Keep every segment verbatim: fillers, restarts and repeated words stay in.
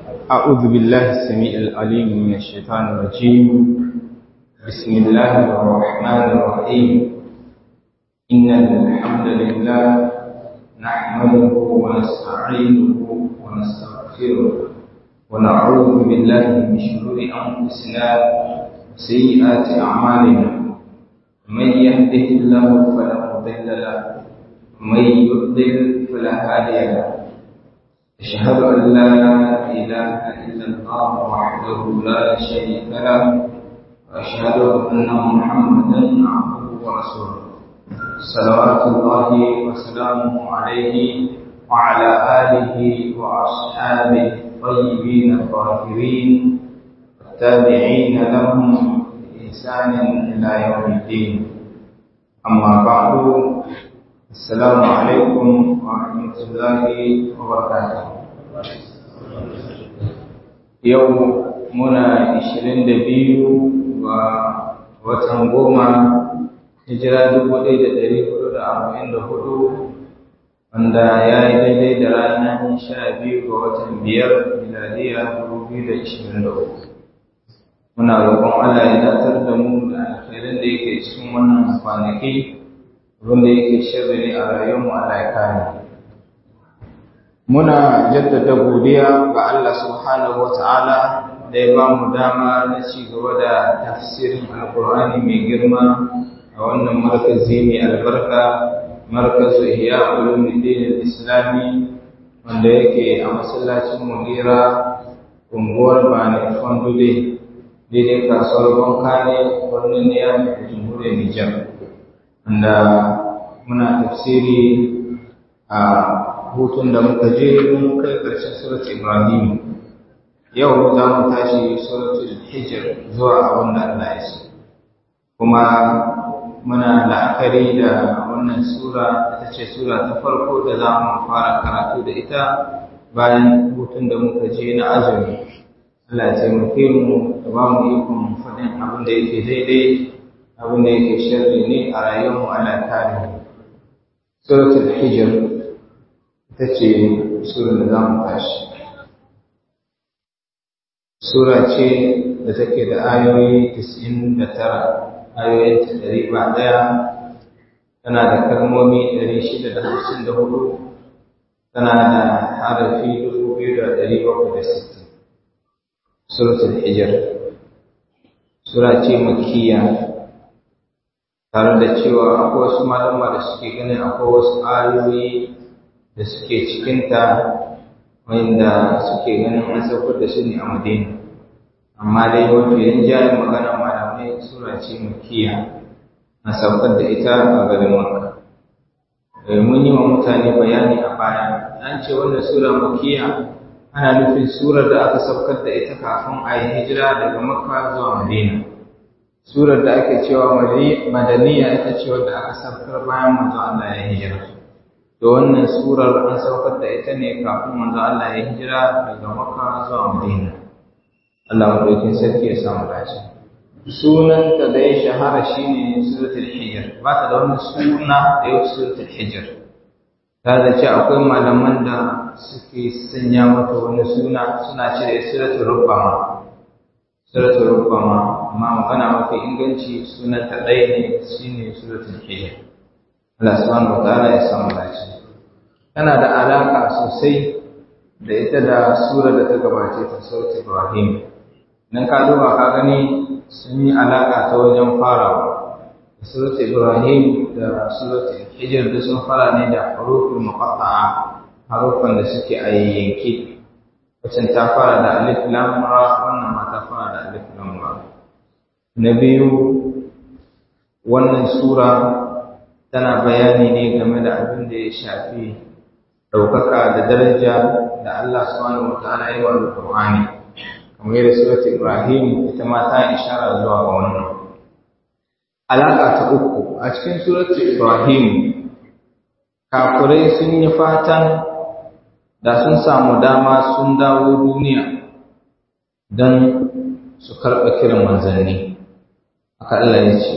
أعوذ بالله السميع العليم من الشيطان الرجيم. بسم الله الرحمن الرحيم. إن الحمد لله نحمده ونستعينه ونستغفره ونعوذ بالله من شرور أنفسنا وسيئات أعمالنا. من يهده الله فلا مضل له ومن يضلل فلا هادي له. أشهد أن لا إله إلا الله وحده لا شريك له وأشهد أن محمدا عبده ورسوله صلوات الله وسلامه عليه وعلى آله وأصحابه الطيبين الطاهرين والتابعين لهم بإحسان إلى يوم الدين. أما بعد، السلام عليكم ورحمة الله وبركاته. يوم منا عشرين دبيو وتنقوما hijira dubu ɗaya da ɗari hudu da arba'in da hudu, wanda ya yi daidai da ranar sha biyu ga watan biyar miladiya dubu biyu da ishirin da uku. Muna roƙon Allah ya datar da mu da alkhairin da yake cikin wannan kwanaki, wanda yake shirri ne a rayuwarmu Allah ya kare. Muna jaddada godiya ga Allah subhanahu wa ta'ala da ya ba mu dama na ci gaba da tafsirin Alƙur'ani mai girma a wannan markazi mai albarka, markazu Ihya Ulumuddin Islami, wanda yake a masallacin Munira, unguwar Bani Fondude, daidai kasuwar Bonkane, birnin Niamey a jamhuriyar Nijar. Wanda muna tafsiri a hutun da muka je mun kai ƙarshen surat Ibrahim. Yau za mu tashi suratul Hijr zuwa abin da Allah ya so. Kuma muna la'akari da wannan sura, ita ce sura ta farko da za mu fara karatu da ita bayan hutun da muka je na azumi. Allah ya taimake mu da ba mu ikon faɗin abin da yake daidai, abin da yake sharri ne a rayuwarmu ana kare. Suratul Hijr ita ce sura da za mu tashi. Sura ce da take da ayoyi tis'in da tara, ayoyin ta ɗari ba ɗaya, tana da kalmomi ɗari shida da hamsin da hudu, tana da harafi dubu biyu da ɗari bakwai da sittin. Suratul Hijr sura ce makkiya, tare da cewa akwai wasu malama da suke ganin akwai wasu ayoyi da suke cikinta wanda suke ganin an saukar da su ne a Madina, amma dai mafi rinjayen magana malamai sura ce makkiya, na saukar da ita a garin Makka. Mun yi wa mutane bayani a baya, an ce wannan sura makkiya ana nufin surar da aka saukar da ita kafin a yi hijira daga Makka zuwa Madina. Surar da ake cewa madaniya ita ce wadda aka saukar bayan manzo Allah ya hijira. Da wannan surar an saukar da ita ne kafin manzo Allah ya hijira daga Makka zuwa Madina. Allah madaukakin sarki ya samu dace. Sunanta da ya shahara shine suratul Hijr, ba ta da wani suna da yau suratul Hijr. Ta da ce akwai malaman da suke sanya mata wani suna, suna cire suratul Rubbama. Suratul Rubbama, amma magana mafi inganci sunanta ɗaya ne, shine suratul Hijr. Allah subhanahu wa ta'ala ya samu dace. Tana da alaka sosai da ita da sura da ta gabace ta suratul Ibrahim. Nan ka duba ka gani sun yi alaka ta wajen farawa. Suratul Ibrahim da suratul Hijr da sun fara ne da huruful muqatta'a, harufan da suke a yanke. Wacin ta fara da alif lam ra, wannan ma ta fara da alif lam ra. Na biyu, wannan sura tana bayani ne game da abin da ya shafi ɗaukaka da daraja da Allah subhanahu wa ta'ala ya yi wa Al-Qur'ani. Kamar yadda suratul Ibrahim ita ma ta ishara zuwa ga wannan. Alaka ta uku, a cikin suratul Ibrahim kafirai sun yi fatan da sun samu dama sun dawo duniya don su karɓa kiran manzanni. Haka Allah ya ce,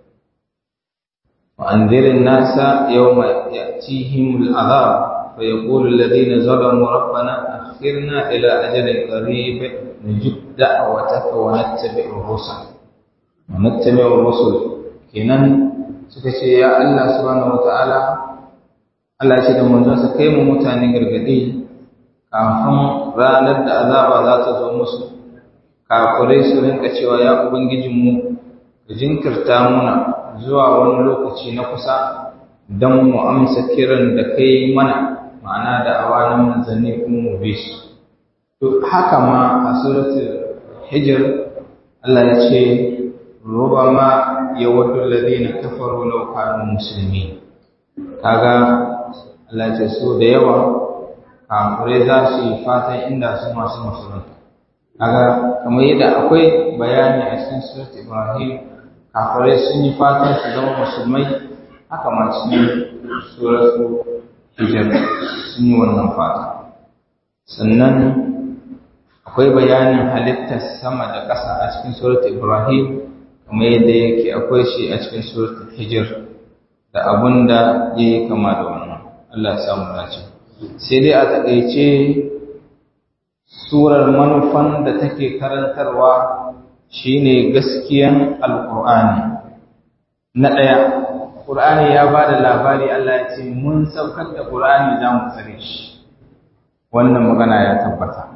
وأنذر الناس يوم يأتيهم العذاب فيقول الذين ظلموا ربنا akhirna ila ajalin qarib najib da'wataka wa nattabi'ur rusul wa nattabi'ur rusul kenan suka ce ya Allah subhanahu wataala Allah ce da manzon sa kai mu mutane gargadi kafin ranar da azaba za ta zo musu kafirai su rinka cewa ya ubangijinmu ka jinkirta muna zuwa wani lokaci na kusa don mu amsa kiran da kai mana ma'ana da awanin manzanni kuma mu bi su to haka ma a suratul hijr Allah ya ce rubama yawaddu alladhina kafaru law kanu muslimin kaga Allah ya ce so da yawa kafirai za su yi fatan inda su masu musulunta kaga kamar yadda akwai bayani a cikin surat Ibrahim kafirai sun yi fatan su zama musulmai haka ma cikin surat Hijr sun yi wannan fata sannan akwai bayanin halittar sama da ƙasa a cikin surat Ibrahim kamar yadda yake akwai shi a cikin surat Hijr da abunda yayi kama da wannan Allah ya samu dace sai dai a taƙaice surar manufan da take karantarwa shine gaskiyan alqur'ani na daya qur'ani ya bada labari Allah ya ce mun saukar da qur'ani za mu tsare shi wannan magana ya tabbata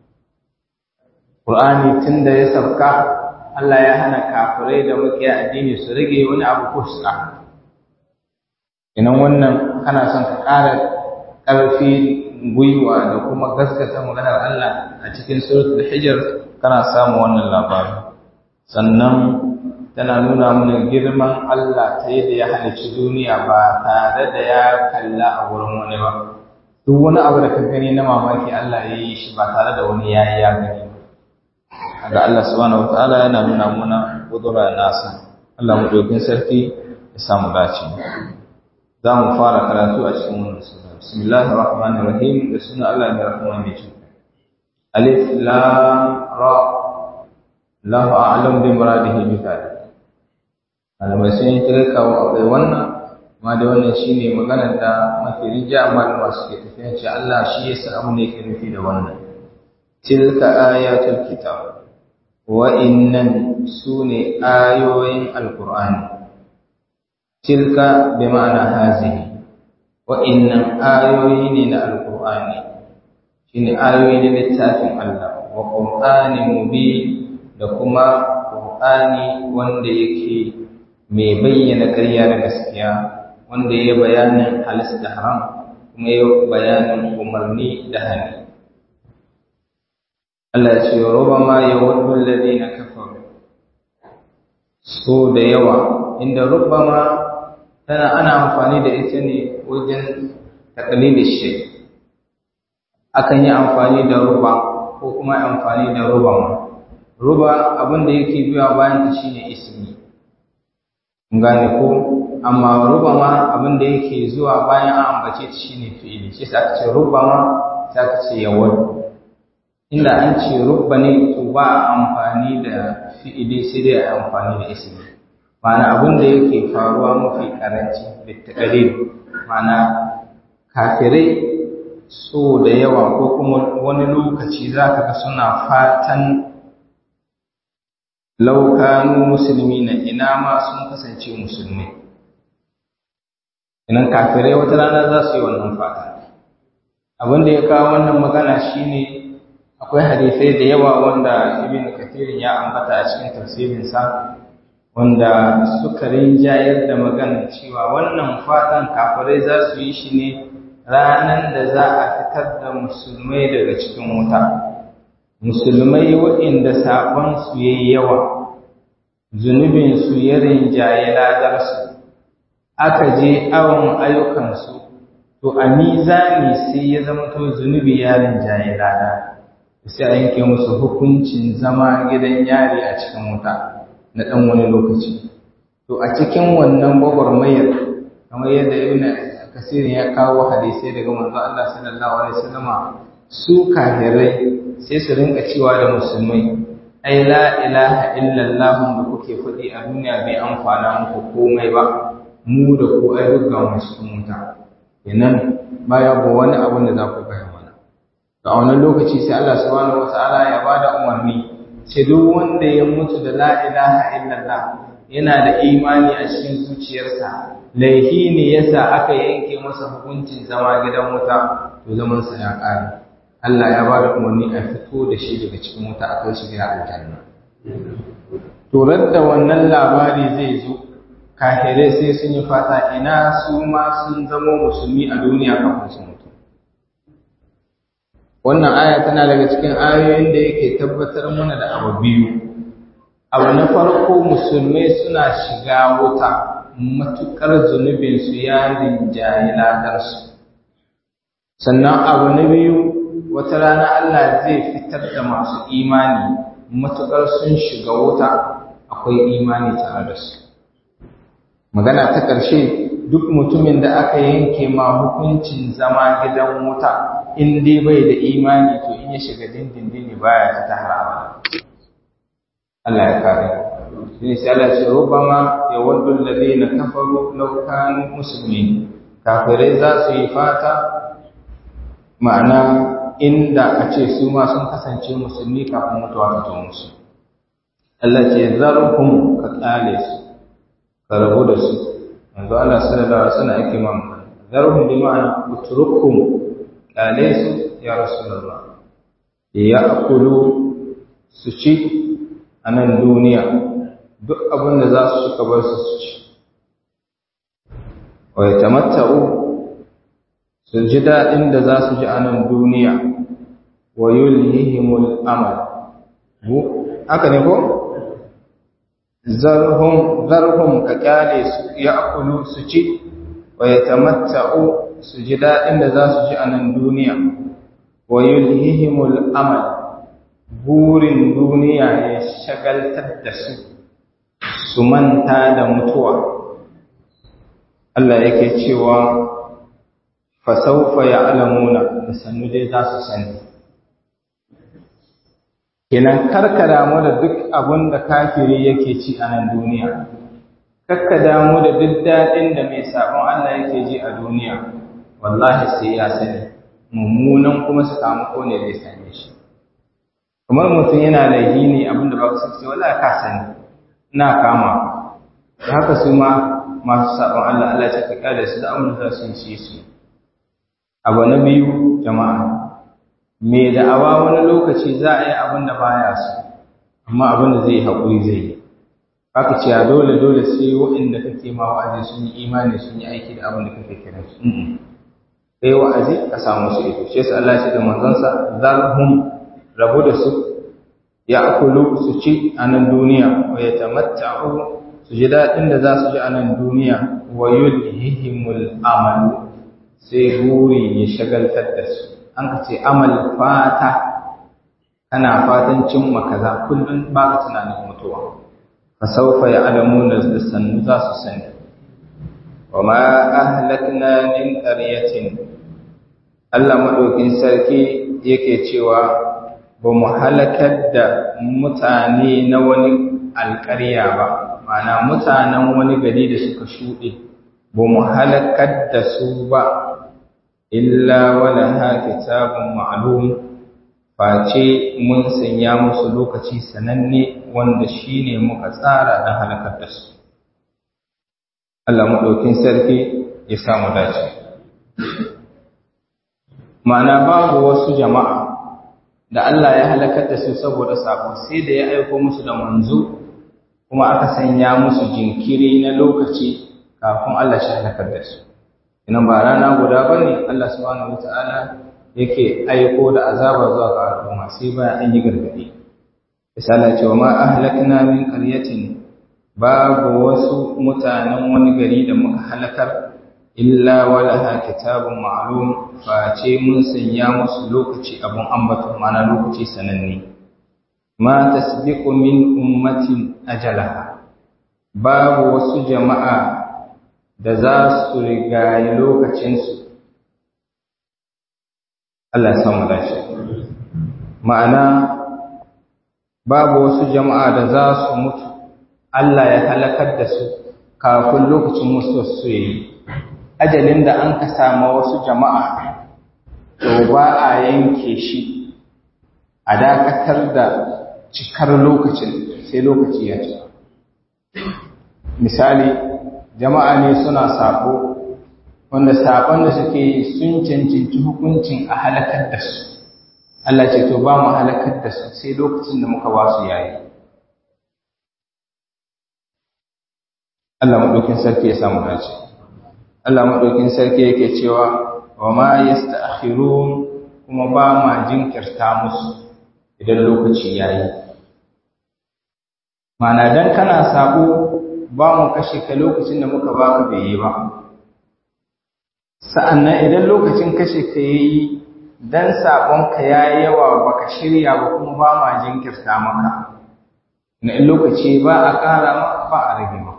qur'ani tunda ya sauka Allah ya hana kafirai da muke addini su rage wani abu ko su ka idan wannan kana son ka ƙara ƙarfi gwiwa da kuma gaskata maganar Allah a cikin suratul hijr kana samu wannan labari sannan tana nuna mana girman Allah ta yadda ya halicci duniya ba tare da ya kalla a wurin wani ba duk wani abu da ka gani na mamaki Allah ya yi shi ba tare da wani yayi ya gani ga Allah subhanahu wataala yana nuna mana kudura nasa Allah mu dokin sarki ya samu dace za mu fara karatu a cikin wannan sura bismillahir rahmanir rahim da sunan Allah mai rahama mai jin alif lam ra lahu a'lam bi muradihi bi dhalik alamai sun yi kawo akwai wannan ma da wannan shine maganar da mafi rija malama suke tafiya ce Allah shi ya san abu ne yake nufi da wannan tilka ayatul kitab wa innan sune ayoyin alqur'ani tilka bi ma'ana hazihi wa innan ayoyi ne na alqur'ani shine ayoyi na littafin Allah wa qur'ani mubin da kuma qur'ani wanda yake mai bayyana ƙarya da gaskiya wanda ya bayanin halis da haram kuma ya bayanin umarni da hani Allah ya ce rubama yawaddu alladhina kafaru so da yawa inda rubama tana ana amfani da ita ne wajen taqlidin shay akan yi amfani da ruba ko kuma amfani da rubama ruba abin da yake biya bayan ta shine ismi gane ko amma rubama abin da yake zuwa bayan an ambace ta shine fi'ili shi sai aka ce rubama sai aka ce yawad inda an ce rubba ne to ba amfani da fi'ili sai dai amfani da ismi ma'ana abin da yake faruwa mafi karanci bitaqalil ma'ana kafirai so da yawa ko kuma wani lokaci zaka ga suna fatan laukanu musulmi na ina ma sun kasance musulmi inan kafirai wata rana za su yi wannan fata abin da ya kawo wannan magana shine akwai hadisai da yawa wanda ibn kathir ya ambata a cikin tafsirinsa wanda suka rinjayar da magana cewa wannan fatan kafirai za su yi shi ne ranan da za a fitar da musulmai daga cikin wuta musulmai waɗanda saƙonsu ya yi yawa zunubinsu ya rinjaye ladarsu aka je awon ayyukansu to a mizani sai ya zama to zunubi ya rinjaye lada sai a yanke musu hukuncin zama gidan yari a cikin wuta na ɗan wani lokaci to a cikin wannan gwagwarmayar kamar yadda ibn kasir ya kawo hadisai daga manzo Allah sallallahu alaihi wasallama su kafirai sai su rinka cewa da musulmai ai la ilaha illallah da kuke faɗi a duniya bai amfana muku komai ba mu da ku ai dukkan mu cikin wuta kenan baya ba wani abu da za ku gaya mana a wannan lokaci sai Allah subhanahu wataala ya bada umarni sai duk wanda ya mutu da la ilaha illallah yana da imani a cikin zuciyarsa laifi ne yasa aka yanke masa hukuncin zama gidan wuta to zaman sa ya kare Allah ya bada umarni a fito da shi daga cikin wuta a kai shi gidan aljanna to da wannan labari zai zo kafirai sai sun yi fata ina su ma sun zama musulmi a duniya kafin su mutu wannan aya tana daga cikin ayoyin da yake tabbatar mana da abu biyu abu na farko musulmai suna shiga wuta matukar zunubinsu ya rinjayi ladarsu sannan abu na biyu wata rana Allah zai fitar da masu imani matukar sun shiga wuta akwai imani tare da su magana ta ƙarshe duk mutumin da aka yanke ma hukuncin zama gidan wuta in dai bai da imani to in ya shiga dindindini baya ta ta harama Allah ya kare shi sai Allah ya rubama ya waddu alladhina kafaru law kanu muslimin kafirai za su yi fata ma'ana inda a ce su ma sun kasance musulmi kafin mutuwa ta zo musu Allah ce zarhum ka tsale su ka rabu da su manzo Allah sallallahu alaihi wasallam yake ma zarhum bi ma'ana utrukum tsale su ya rasulullah ya akulu su ci a nan duniya duk abin da za su ci ka bar su su ci wa yatamatta'u su ji daɗin da za su ji a nan duniya wa yulhihimul amal haka ne ko zarhum zarhum ka kyale su ya akulu su ci wa yatamatta'u su ji daɗin da za su ji a nan duniya wa yulhihimul amal burin duniya ya shagaltar da su su manta da mutuwa Allah yake cewa fasaufa ya'lamuna da sannu dai za su sani kenan karka damu da duk abin da kafiri yake ci a nan duniya karka damu da duk daɗin da mai sabon Allah yake ji a duniya wallahi sai ya sani mummunan kuma sakamako ne zai same shi kamar mutum yana da gini abin da ba ku sai wallahi ka sani ina kama haka su ma masu sabon Allah Allah ya taka da su da abin da za su yi su abu na biyu jama'a me da awa wani lokaci za a yi abin da baya so amma abin da zai haƙuri zai yi haka ce dole dole sai waɗanda kake ma wa'azi sun yi imani sun yi aiki da abin da kake kira su sai wa'azi ka samu su ido shi yasa Allah ya ce da manzonsa zarhum rabu da su ya akulu su ci a nan duniya wa yatamatta'u su ji daɗin da za su ji a nan duniya wa yulhihimul amalu sai guri ya shagaltar da su an ka ce amal fata kana fatan cimma kaza kullum ba ka tunanin mutuwa fa sawfa ya'lamuna da sannu za su sani wa ma ahlakna min qaryatin Allah madaukin sarki yake cewa ba mu halakar da mutane na wani alƙarya ba ma'ana mutanen wani gari da suka shuɗe ba mu halakar da su ba illa walaha kitabun ma'lum face mun sanya musu lokaci sananne wanda shine muka tsara dan halakar da su Allah madaukin sarki ya samu dace ma'ana babu wasu jama'a da Allah ya halakar da su saboda sabo sai da ya aika musu da manzo kuma aka sanya musu jinkiri na lokaci kafin Allah ya halakar da su ina ba rana guda bane Allah subhanahu wataala yake aiko da azaba zuwa ga al'umma sai bayan an yi gargadi misali cewa ma ahlakna min qaryatin babu wasu mutanen wani gari da muka halakar illa walaha kitabun ma'lum face mun sanya musu lokaci abun ambaton mana lokaci sananne ma tasbiqu min ummatin ajalaha babu wasu jama'a da za su rigayi lokacinsu Allah ya samu dashi ma'ana babu wasu jama'a da za su mutu Allah ya halakar da su kafin lokacin mutuwar su yi ajalin da an ka sama wasu jama'a to ba a yanke shi a dakatar da cikar lokacin sai lokaci ya ci. Misali, jama'a ne suna sako wanda sakon da suke yi sun cancanci hukuncin a halakar da su. Allah ce to ba mu halakar da su sai lokacin da muka ba su yayi. Allah madaukin sarki ya samu dace. Allah madaukin sarki yake cewa wa ma yasta'khirun, kuma ba ma jinkirta musu idan lokaci yayi. Mana dan kana sako ba mu kashe ka lokacin da muka ba ka bai yi ba. Sa'annan idan lokacin kashe ka yayi dan sabon ka yayi yawa baka shirya ba, kuma ba ma jinkirta maka. Na in lokaci ba a ƙara maka ba a rage maka.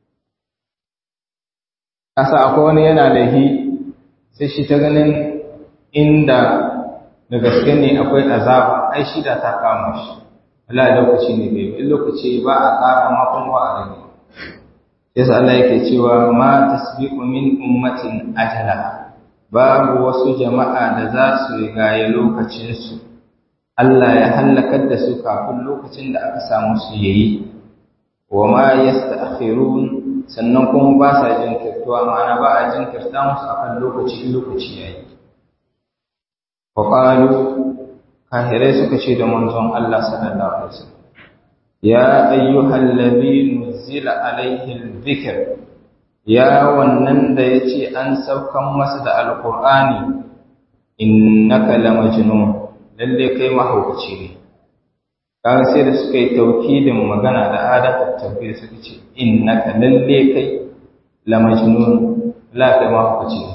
Kasa akwai wani yana lahi sai shi ta ganin inda da gaske ne akwai azaba, ai shi da ta kama shi. Allah lokaci ne bai in lokaci ba a ƙara maka ba a rage. Yasa Allah yake cewa ma tasbiqu min ummatin ajala, babu wasu jama'a da za su rigaye lokacinsu, Allah ya hallakar da su kafin lokacin da aka samu su yayi. Wa ma yasta'khirun, sannan kuma ba sa jinkirtuwa, ma'ana ba a jinkirta musu akan lokaci lokaci yayi. Wa qalu, kahirai suka ce da manzon Allah sallallahu alaihi wasallam, ya ayyuhal ladhi nuzila alaihi dhikr, ya wannan da yace an saukan masa da alqur'ani, innaka lamajnun, lalle kai mahaukaci ne. Kaga sai da suka yi taukidin magana da adatul tawhid, suka ce innaka lalle kai lamajnun, la kai mahaukaci ne.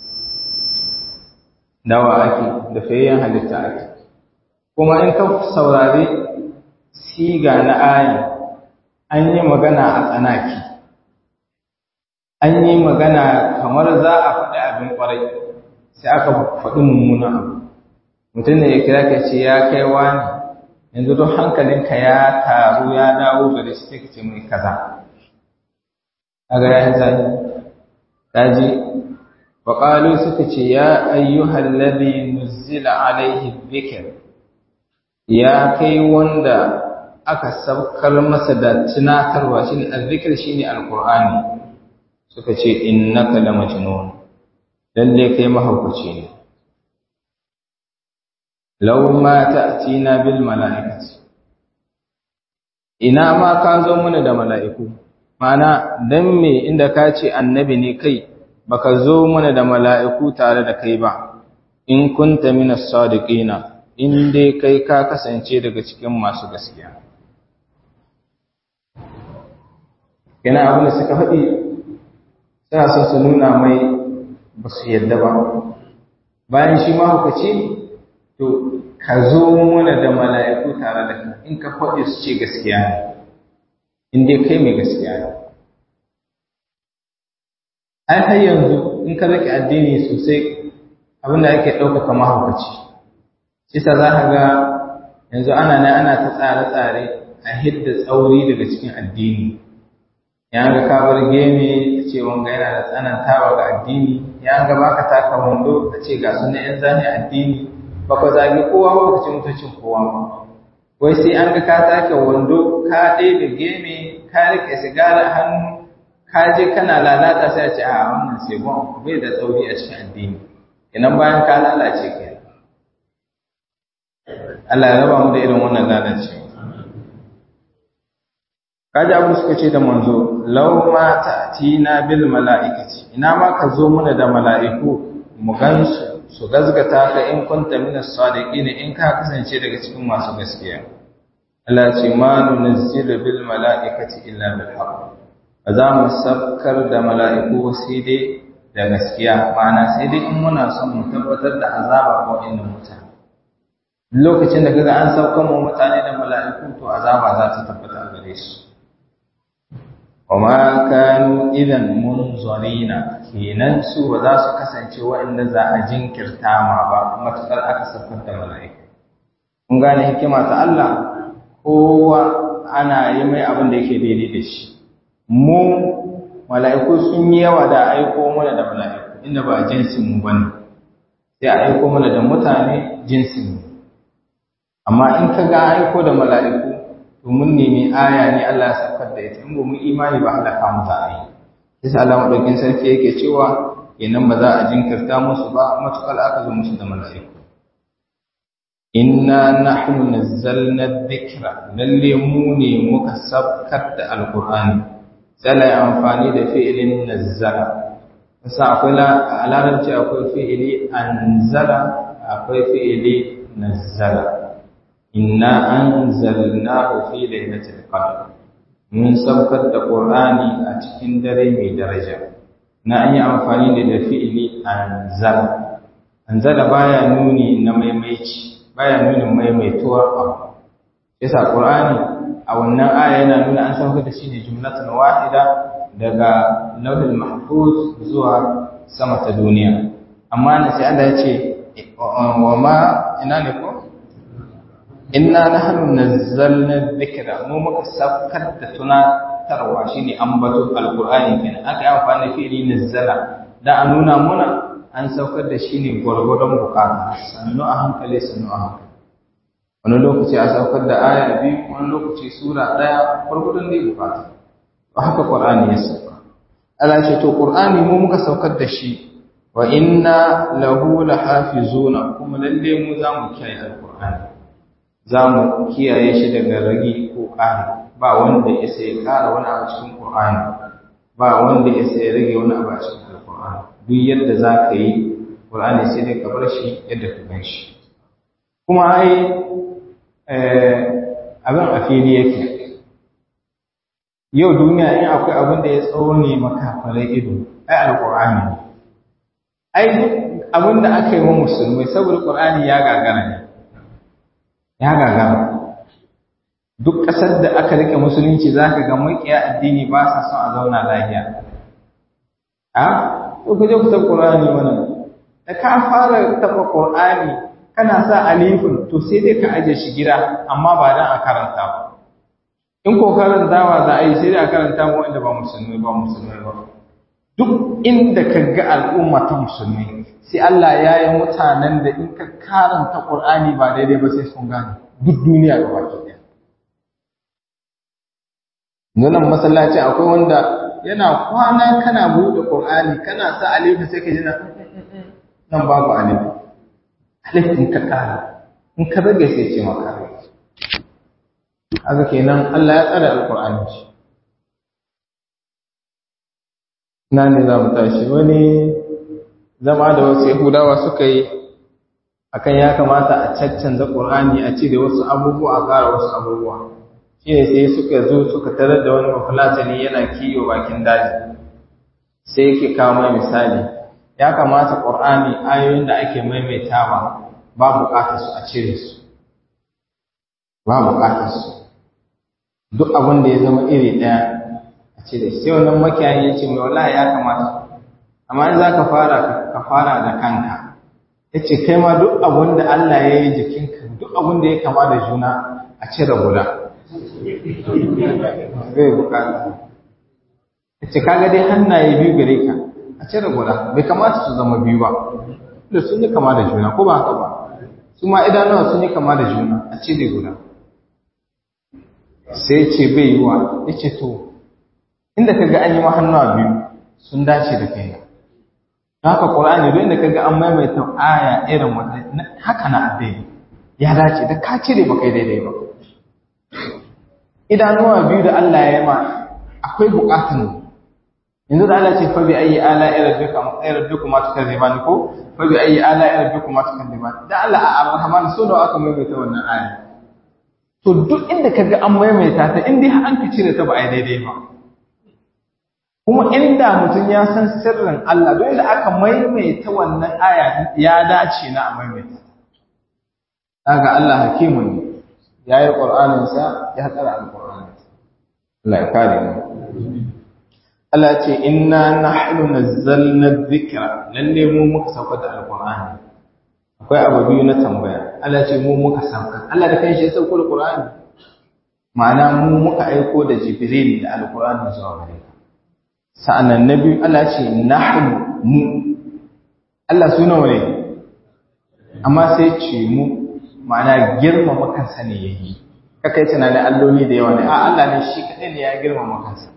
Dawa ake da fayyan halitta ake. Kuma in ka saurari siga na aya, an yi magana a tsanaki, an yi magana kamar za a faɗi abin ƙwarai, sai aka faɗi mummuna abu. Mutum ne ya kira ka ce ya kai wani, yanzu don hankalinka ya taru ya dawo gare shi sai ka ce mai kaza. Kaga ya zai, kaji, wa qalu suka ce ya ayyuhal ladhi nuzila alaihi dhikr, ya kai wanda aka saukar masa da tunatarwa, shine azzikr shine alqur'ani. Suka ce innaka lamajnun, lalle kai mahaukaci ne. Law ma ta'tina bil mala'ikati, ina ma ka zo mana da mala'iku, mana dan me inda ka ce annabi ne kai baka zo mana da mala'iku tare da kai ba, in kunta minas sadiqina, in dai kai ka kasance daga cikin masu gaskiya. Yana abin da suka faɗi suna son su nuna mai ba su yadda ba. Bayan shi mahaukaci, to ka zo mana da mala'iku tare da ka, in ka faɗi su ce gaskiya ne, in dai kai mai gaskiya ne. Ai har yanzu in ka zaki addini sosai, abin da ake ɗaukaka mahaukaci. Shi sa za ka ga yanzu ana nan ana ta tsare-tsare a hidda tsauri daga cikin addini. Ya ga ka bar geme a ce wanga yana da tsanantawa ga addini, ya ga baka taka wando a ce ga sunan yan zane addini, baka zagi kowa ba baka ci mutuncin kowa ba. Wai sai an ga ka take wando, ka ɗaya da geme, ka rike sigara hannu, ka je kana lalata sai a ce a wannan sai bon bai da tsauri a cikin addini. Idan bayan ka lalace kai. Allah ya raba mu da irin wannan lalacewa. Kaji abu suka ce da manzo, law ma ta'tina bil mala'ikati, ina ma ka zo mana da mala'iku mu gansu su gazgata ka in kunta minas sadiqin, in ka kasance daga cikin masu gaskiya. Allah ce ma nunzilu bil mala'ikati illa bil haqq, ba za mu sabkar da mala'iku sai dai da gaskiya, ma'ana sai dai in muna son mu tabbatar da azaba ko inda mutane. Lokacin da kaga an saukar mu mutane da mala'iku, to azaba za ta tabbata a gare su. Wama kanu idan munzarina, kenan su ba za su kasance waɗanda za a jinkirta ma ba matuƙar aka saukar da mala'iku. Kun gane hikima ta Allah, kowa ana yi mai abin da yake daidai da shi. Mu mala'iku sun yi yawa da aiko mana da mala'iku, inda ba jinsin mu bane. sai a aiko mana da mutane jinsin amma in ka ga aiko da mala'iku to mun nemi aya ne Allah ya saukar da ita in ba mun imani ba halaka mu za a yi sai Allah madaukin sarki yake cewa kenan ba za a jinkirta musu ba matukar aka zo musu da mala'iku inna nahnu nazzalna dhikra lalle mu ne muka saukar da alqur'ani sai amfani da fi'ilin nazzala sai akwai a larabci akwai fi'ili anzala akwai fi'ili nazzala inna anzalnahu fi lailatul qadr mun saukar da qur'ani a cikin dare mai daraja na an yi amfani da fi'ili anzala anzala baya nuni na maimaici baya nuni maimaituwar abu yasa qur'ani a wannan aya yana nuna an saukar da shi ne jumlatan wahida daga lauhul mahfuz zuwa sama ta duniya amma ne sai Allah ya ce wa ma ina ne ko inna nahnu nazzalna dhikra mu muka saukar da tunatarwa shine ambato alqur'ani kenan aka yi amfani da fi'ili nazzala da an nuna muna an saukar da shi ne gwargwadon bukata sannu a hankali sannu a hankali wani lokaci a saukar da aya biyu wani lokaci sura daya gwargwadon dai bukata ba haka qur'ani ya sauka Allah ce to qur'ani mu muka saukar da shi wa inna lahu lahafizuna kuma lalle mu za mu kiyaye alqur'ani za mu kiyaye shi daga ragi ko ƙari ba wanda ya sai ƙara wani abu cikin qur'ani ba wanda ya sai rage wani abu cikin alqur'ani duk yadda za ka yi qur'ani sai dai ka bar shi yadda ka gan shi kuma ai abin a fili yake yau duniya in akwai abin da ya tsone maka farai ido ai alqur'ani ne ai abin da aka yi wa musulmai saboda qur'ani ya gagara ne ya gagara duk ƙasar da aka rike musulunci zaka ga makiya addini ba sa son a zauna lafiya a ko kuje ku ta qur'ani wannan da ka fara taba qur'ani kana sa alifin to sai dai ka aje shi gida amma ba dan a karanta ba in ko karantawa za a yi sai dai a karanta mu wanda ba musulmi ba musulmi ba duk inda ka ga al'umma ta musulmi sai Allah ya yi mutanen da in ka karanta Qur'ani ba daidai ba sai sun gane duk duniya ga baki ɗaya nan masallaci akwai wanda yana kwana kana buɗe Qur'ani kana sa alifi sai ka ji nan babu alifi alif in ka kara in ka rage sai ce maka haka kenan Allah ya tsara alqur'ani shi nan ne za mu tashi wani zama da wasu yahudawa suka yi akan ya kamata a caccanza qur'ani a cire wasu abubuwa a ƙara wasu abubuwa shi ne sai suka zo suka tarar da wani mafulatani yana kiyo bakin daji sai yake kawo mai misali ya kamata qur'ani ayoyin da ake maimaitawa ba buƙatar su a cire su ba buƙatar su duk abin da ya zama iri ɗaya a cire sai wannan makiyayi ya ce mai wallahi ya kamata amma in za ka fara ka fara da kanka ya ce kai ma duk abin da Allah ya yi jikinka duk abin da ya kama da juna a cire guda zai bukata ya ce kaga dai hannaye biyu gare ka a cire guda bai kamata su zama biyu ba da sun yi kama da juna ko ba haka ba su ma idanuwa sun yi kama da juna a cire guda sai ce bai yi wa ya ce to inda ka ga an yi mahannuwa biyu sun dace da kai haka ƙur'ani don inda ka ga an maimaita aya irin wanda haka na addini ya dace da ka cire ba kai daidai ba idanuwa biyu da Allah ya yi ma akwai buƙatun yanzu da Allah ce fa bi ayi ala rabbika rabbika ma tukazziban ko fa bi ayi ala rabbika ma tukazziban da Allah ar-rahman so da aka maimaita wannan aya to duk inda kaga an maimaita ta in dai an ka cire ta ba ai daidai ba kuma inda mutum ya san sirrin Allah don da aka maimaita wannan aya ya dace na a maimaita daga Allah hakimun ne yayi Qur'anin sa ya tsara al-Qur'ani Allah ya kare mu Allah ce inna nahnu nazzalna dhikra lalle mu muka sauka da al-Qur'ani akwai abu biyu na tambaya Allah ce mu muka sauka Allah da kanshi ya sauko da Qur'ani ma'ana mu muka aiko da Jibril da al-Qur'ani zuwa gare ka sa'annan nabi Allah ce nahnu mu Allah suna wane amma sai ce mu ma'ana girmama kansa ne yayi kakai tunanin alloli da yawa ne a Allah ne shi kadai ne ya girmama kansa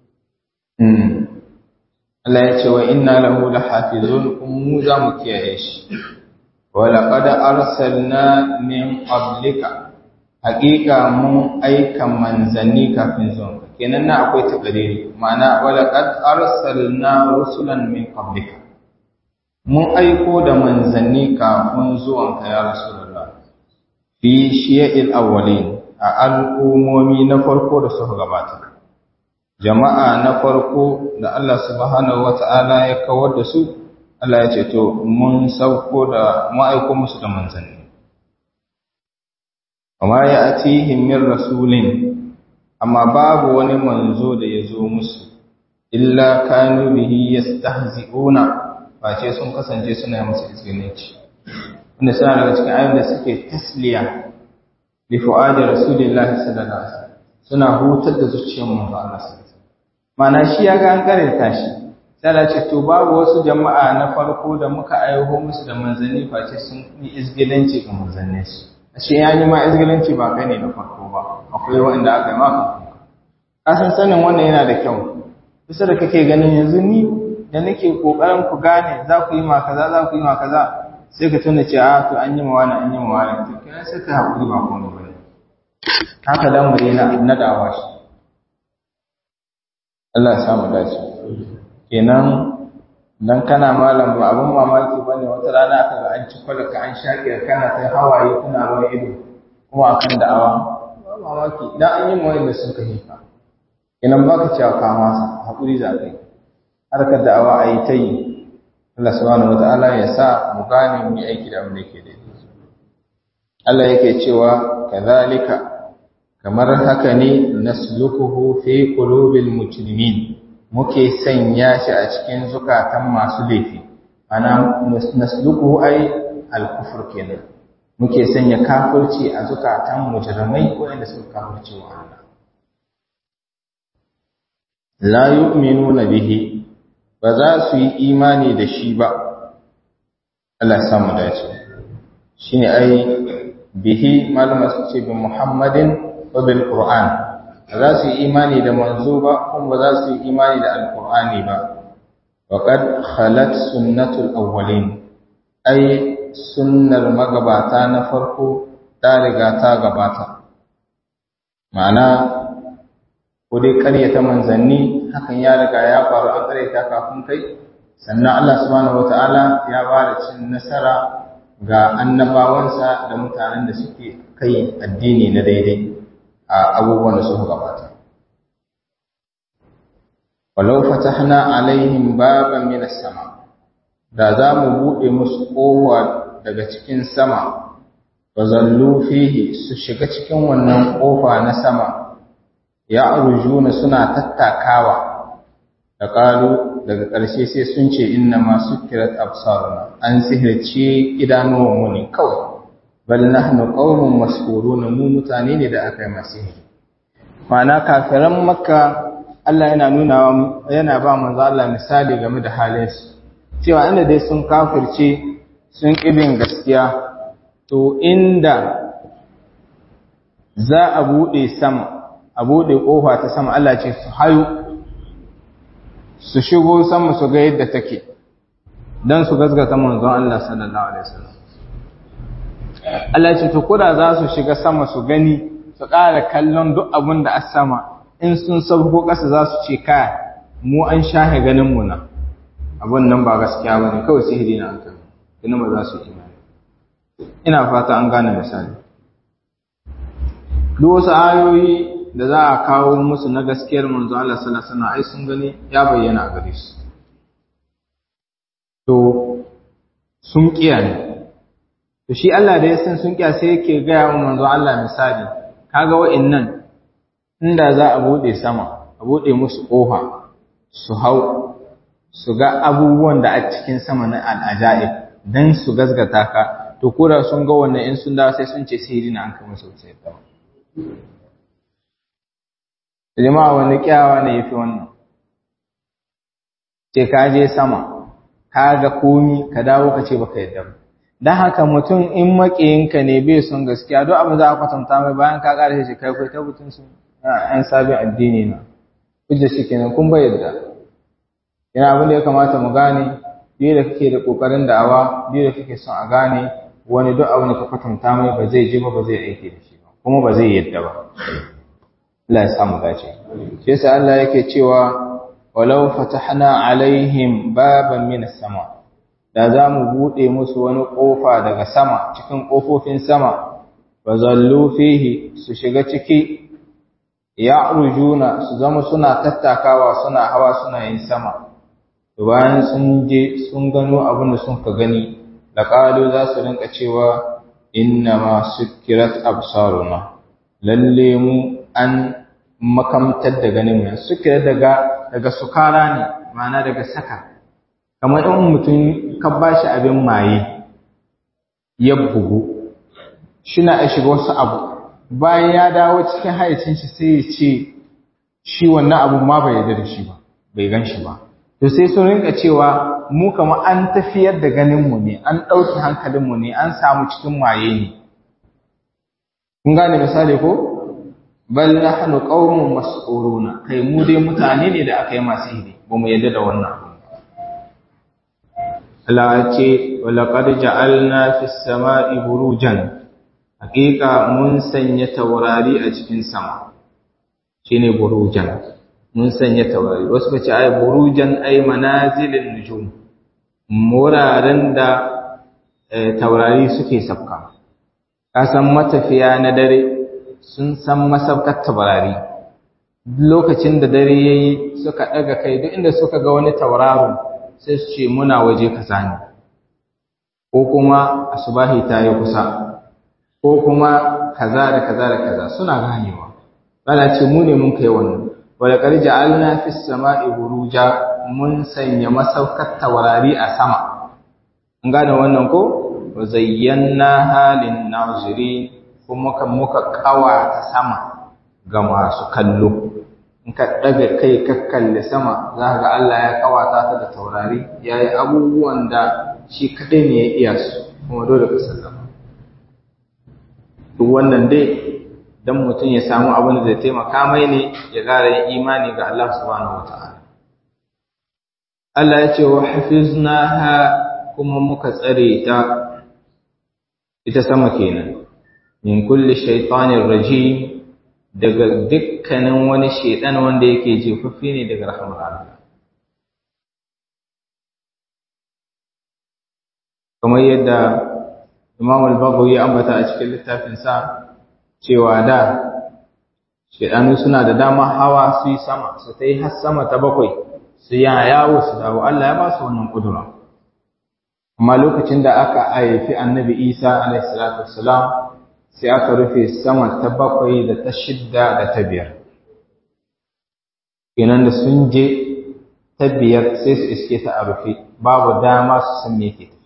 Allah ya ce wa inna lahu lahafizun kuma mu za mu kiyaye shi wa laqad arsalna min qablika haqiqa mun aika manzanni kafin zuwan ka kenan na akwai takariri ma'ana wa laqad arsalna rusulan min qablika mun aiko da manzanni kafin zuwan ka ya rasulullah fi shiya'il awwalin a al'ummomi na farko da suka gabata jama'a na farko da Allah subhanahu wata'ala ya kawar da su Allah ya ce to mun sauko da ma'aiko musu da manzanni amma ya atihim min rasulin amma babu wani manzo da ya zo musu illa kanu bihi yastahzi'una face sun kasance suna yi musu izgininci wanda suna daga cikin ayoyin da suke tasliya bi fu'adi rasulillahi sallallahu alaihi wasallam suna hutar da zuciyar manzo Allah sallallahu mana shi ya ga an karanta shi sai Allah ce to babu wasu jama'a na farko da muka aiho musu da manzanni face sun yi izgilanci ga manzanni su ashe ya yi ma izgilanci ba kai ne na farko ba akwai wanda aka yi maka kasan sanin wannan yana da kyau bisa da kake ganin yanzu ni da nake kokarin ku gane za ku yi ma kaza za ku yi ma kaza sai ka tuna ce a to an yi ma wani an yi ma wani to kai sai ka hakuri ba komai bane haka dan mu na na dawa shi Allah ya samu dace kenan dan kana malam ba abun mamaki bane wata rana aka ga an ci kwalaka an shake kana sai hawaye kuna ruwan ido kuma akan da'awa ba mamaki idan an yi mawai da sun kai ka kenan baka cewa ka masa hakuri za kai harkar da'awa ayi ta yi Allah subhanahu wataala ya sa mu gane mu yi aiki da abin da yake daidai Allah yake cewa kadhalika kamar haka ne nasluquhu fi qulubil mujrimin muke sanya shi a cikin zukatan masu laifi ana nasluquhu ay al-kufr kenan muke sanya kafirci a zukatan mujrimai wanda suka kafirce wa Allah la yu'minuna bihi ba za su yi imani da shi ba Allah ya samu dace shine ai bihi malama su ce bi Muhammadin wabil Qur'an za su yi imani da manzo ba kuma ba za su yi imani da alqur'ani ba waqad khalat sunnatul awwalin ay sunnar magabata na farko ta riga ta gabata ma'ana ko dai ƙaryata manzanni hakan ya riga ya faru an ƙaryata kafin kai sannan Allah subhanahu wataala ya ba da cin nasara ga annabawansa da mutanen da suke kai addini na daidai a abubuwan da suka gabata walau fatahna alaihim baban min as-sama da za mu bude musu kowa daga cikin sama wazallu fihi su shiga cikin wannan kofa na sama ya arjuna suna tattakawa da qalu daga ƙarshe sai sun ce inna ma sukirat absaruna an sihirce idanuwan mu ne kawai bal nahnu qaumun mas'urun mu mutane ne da aka yi masihiri mana kafiran makka Allah yana nuna yana ba manzo Allah misali game da halin su cewa inda dai sun kafirce sun kibin gaskiya to inda za a bude sama a bude kofa ta sama Allah ce su hayo su shigo sama su ga yadda take dan su gaskata manzon Allah sallallahu alaihi wasallam Allah ce to koda za su shiga sama su gani su ƙara kallon duk abin da a sama in sun sauko ƙasa za su ce kai mu an shahe ganin mu na abin nan ba gaskiya ba ne kawai sihiri na an kai kina ba za su imani ina fata an gane misali duk wasu ayoyi da za a kawo musu na gaskiyar manzo Allah sallallahu alaihi wasallam ai sun gani ya bayyana a gare su to sun kiyaye to shi Allah da ya san sun kiya sai yake ga wa manzo Allah misali kaga wa'annan inda za a bude sama a bude musu kofa su hau su ga abubuwan da a cikin sama na al'ajaib dan su gazgata ka to koda sun ga wannan in sun dawo sai sun ce sihiri na an kai musu sai dawo jama'a wani kyawa ne yafi wannan ce ka je sama ka ga komi ka dawo ka ce baka yadda ba dan haka mutum in makiyinka ne bai son gaskiya duk abin za ka kwatanta mai bayan ka ƙara shi kai kai ta mutun su an sabi addini na kuje shi kenan kun bai yadda yana abin da ya kamata mu gane biyu da kake da kokarin da'awa biyu da kake son a gane wani duk abin da ka kwatanta mai ba zai ji ba ba zai aiki da shi ba kuma ba zai yadda ba Allah ya samu dace shi yasa Allah yake cewa walau fatahna alaihim baban min as-sama da zamu bude musu wani kofa daga sama cikin kofofin sama fazallu fihi su shiga ciki ya'rujuna su zama suna tattakawa suna hawa suna yin sama to bayan sun je sun gano abin da sun ka gani laqalu za su rinka cewa inna ma sukkirat absaruna lalle mu an makamtar da ganin mu sukkirat daga daga sukara ne ma'ana daga saka kamar in mutum ka bashi abin maye ya bugu shina a shiga wasu abu bayan ya dawo cikin hayyacin shi sai ya ce shi wannan abu ma bai yarda da shi ba bai gan shi ba to sai sun rinka cewa mu kamar an tafiyar da ganin mu ne an dauki hankalin mu ne an samu cikin maye ne kun gane misali ko bal nahnu qaumun mas'uruna kai mu dai mutane ne da aka yi masu hidi ba mu yarda da wannan abu Allah ya ce wa laqad ja'alna fis sama'i burujan hakika mun sanya taurari a cikin sama shine burujan mun sanya taurari wasu bace ai burujan ai manazilin nujum muraren da taurari suke sabka kasan matafiya na dare sun san masabkar taurari lokacin da dare yayi suka daga kai duk inda suka ga wani tauraro sai su ce muna waje kaza ne ko kuma asubahi ta yi kusa ko kuma kaza da kaza da kaza suna ganewa bana ce mu ne mun kai wannan wala qad ja'alna fis sama'i buruja mun sanya masaukar taurari a sama an gane wannan ko zayyana halin nazirin kuma kan muka kawata sama ga masu kallo in ka daga kai ka kalle sama za ga Allah ya kawata ta da taurari yayi abubuwan da shi kadai ne ya iya su kuma dole ka sallama duk wannan dai dan mutum ya samu abin da zai taimaka mai ne ya ƙara yin imani ga Allah subhanahu wataala Allah ya ce wa hafiznaha kuma muka tsare ta ita sama kenan min kulli shaytanir rajim daga dukkanin wani shaytan wanda yake jefaffe ne daga rahmar Allah kamar yadda Imam al-Baghawi ya ambata a cikin littafin sa cewa da shaytanu suna da dama hawa su yi sama su tai har sama ta bakwai su ya yawo su dawo Allah ya ba su wannan kudura amma lokacin da aka haifi Annabi Isa alayhi salatu wassalam sai aka rufe sama ta bakwai da ta shidda da ta biyar kenan da sun je ta biyar sai su iske ta a rufe babu dama su san me yake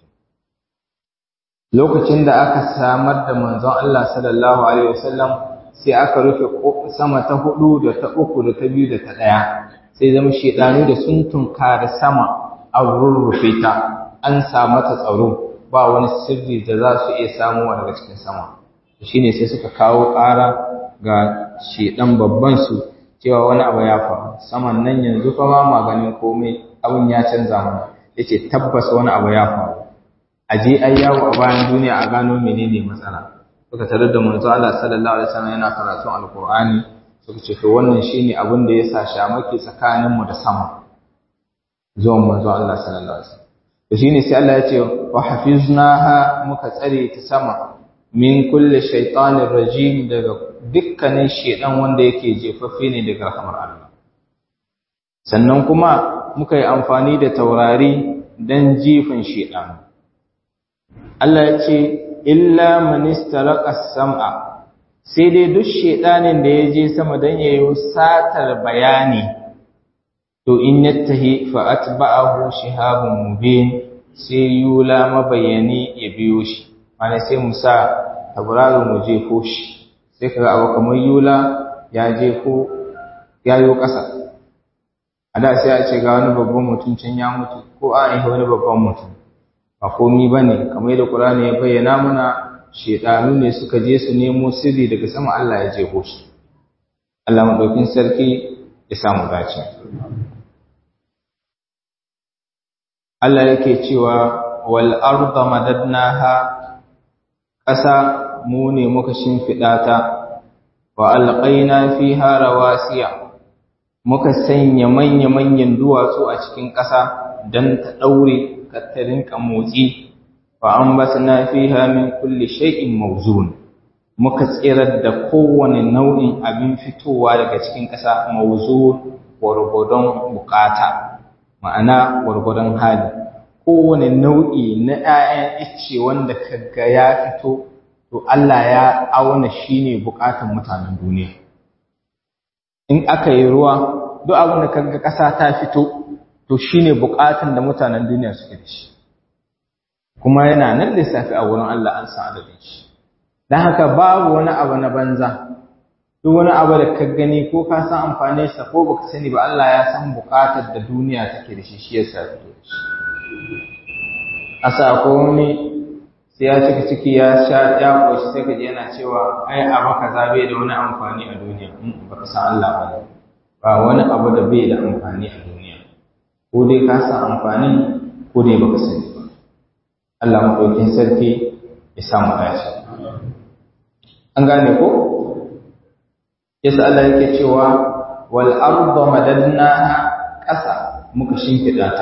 lokacin da aka samar da manzon Allah sallallahu alaihi wasallam sai aka rufe sama ta hudu da ta uku da ta biyu da ta daya sai zama shedanu da sun tunkari sama a rurrufe ta an samu ta tsaro ba wani sirri da za su iya samuwa daga cikin sama shine sai suka kawo ƙara ga shedan babban su cewa wani abu ya faru saman nan yanzu fa ba maganin komai abun ya canza mana yace tabbas wani abu ya faru aje ai yawo a bayan duniya a gano menene matsala suka tarar da manzo Allah sallallahu alaihi wasallam yana karatun alqur'ani suka ce to wannan shine abin da yasa shamaki tsakanin mu da sama zuwan manzo Allah sallallahu alaihi wasallam to shine sai Allah ya ce wa hafiznaha muka tsare ta sama min kulli shaytanir rajim daga dukkanin shedan wanda yake jefaffe ne daga rahmar Allah sannan kuma muka yi amfani da taurari dan jifin shedan Allah ya ce illa man istalaqa as-sam'a sai dai duk shedanin da ya je sama dan yayi satar bayani to in yattahi fa atba'ahu shihabun mubin sai yula mabayani ya biyo shi mana sai musa taburaro mu jefo shi sai kaga abu kamar yula ya jefo yayo kasa ada sai a ce ga wani babban mutum can ya mutu ko a yi wani babban mutum ba komi bane kamar da Qur'ani ya bayyana mana shedanu ne suka je su nemo sirri daga sama Allah ya jeho su Allah madaukin sarki ya samu dace Allah yake cewa wal arda madadnaha ƙasa mu ne muka shimfida ta wa alqaina fiha rawasiya muka sanya manya-manyan duwatsu a cikin ƙasa don ta daure kattarin motsi fa ambatna fiha min kulli shay'in mawzun muka tsirar da kowane nau'in abin fitowa daga cikin ƙasa mawzun gwargwadon bukata ma'ana gwargwadon hali kowane nau'i na 'ya'yan icce wanda kaga ya fito to Allah ya auna shine bukatun mutanen duniya in aka yi ruwa duk abin da kaga ƙasa ta fito to shine bukatun da mutanen duniya suke da shi kuma yana nan lissafi a wurin Allah an san adadin shi dan haka babu wani abu na banza duk wani abu da ka gani ko ka san amfanin sa ko baka sani ba Allah ya san bukatar da duniya take da shi shi yasa fito da shi asa ko wani sai ya cika ciki ya sha ya koshi sai kaje yana cewa ai abu kaza bai da wani amfani a duniya baka san Allah ba ba wani abu da bai da amfani a duniya ko dai ka san amfanin ko dai baka sani ba Allah madaukin sarki ya samu dace an gane ko yasa Allah yake cewa wal arda madadnaha qasa muka shimfida ta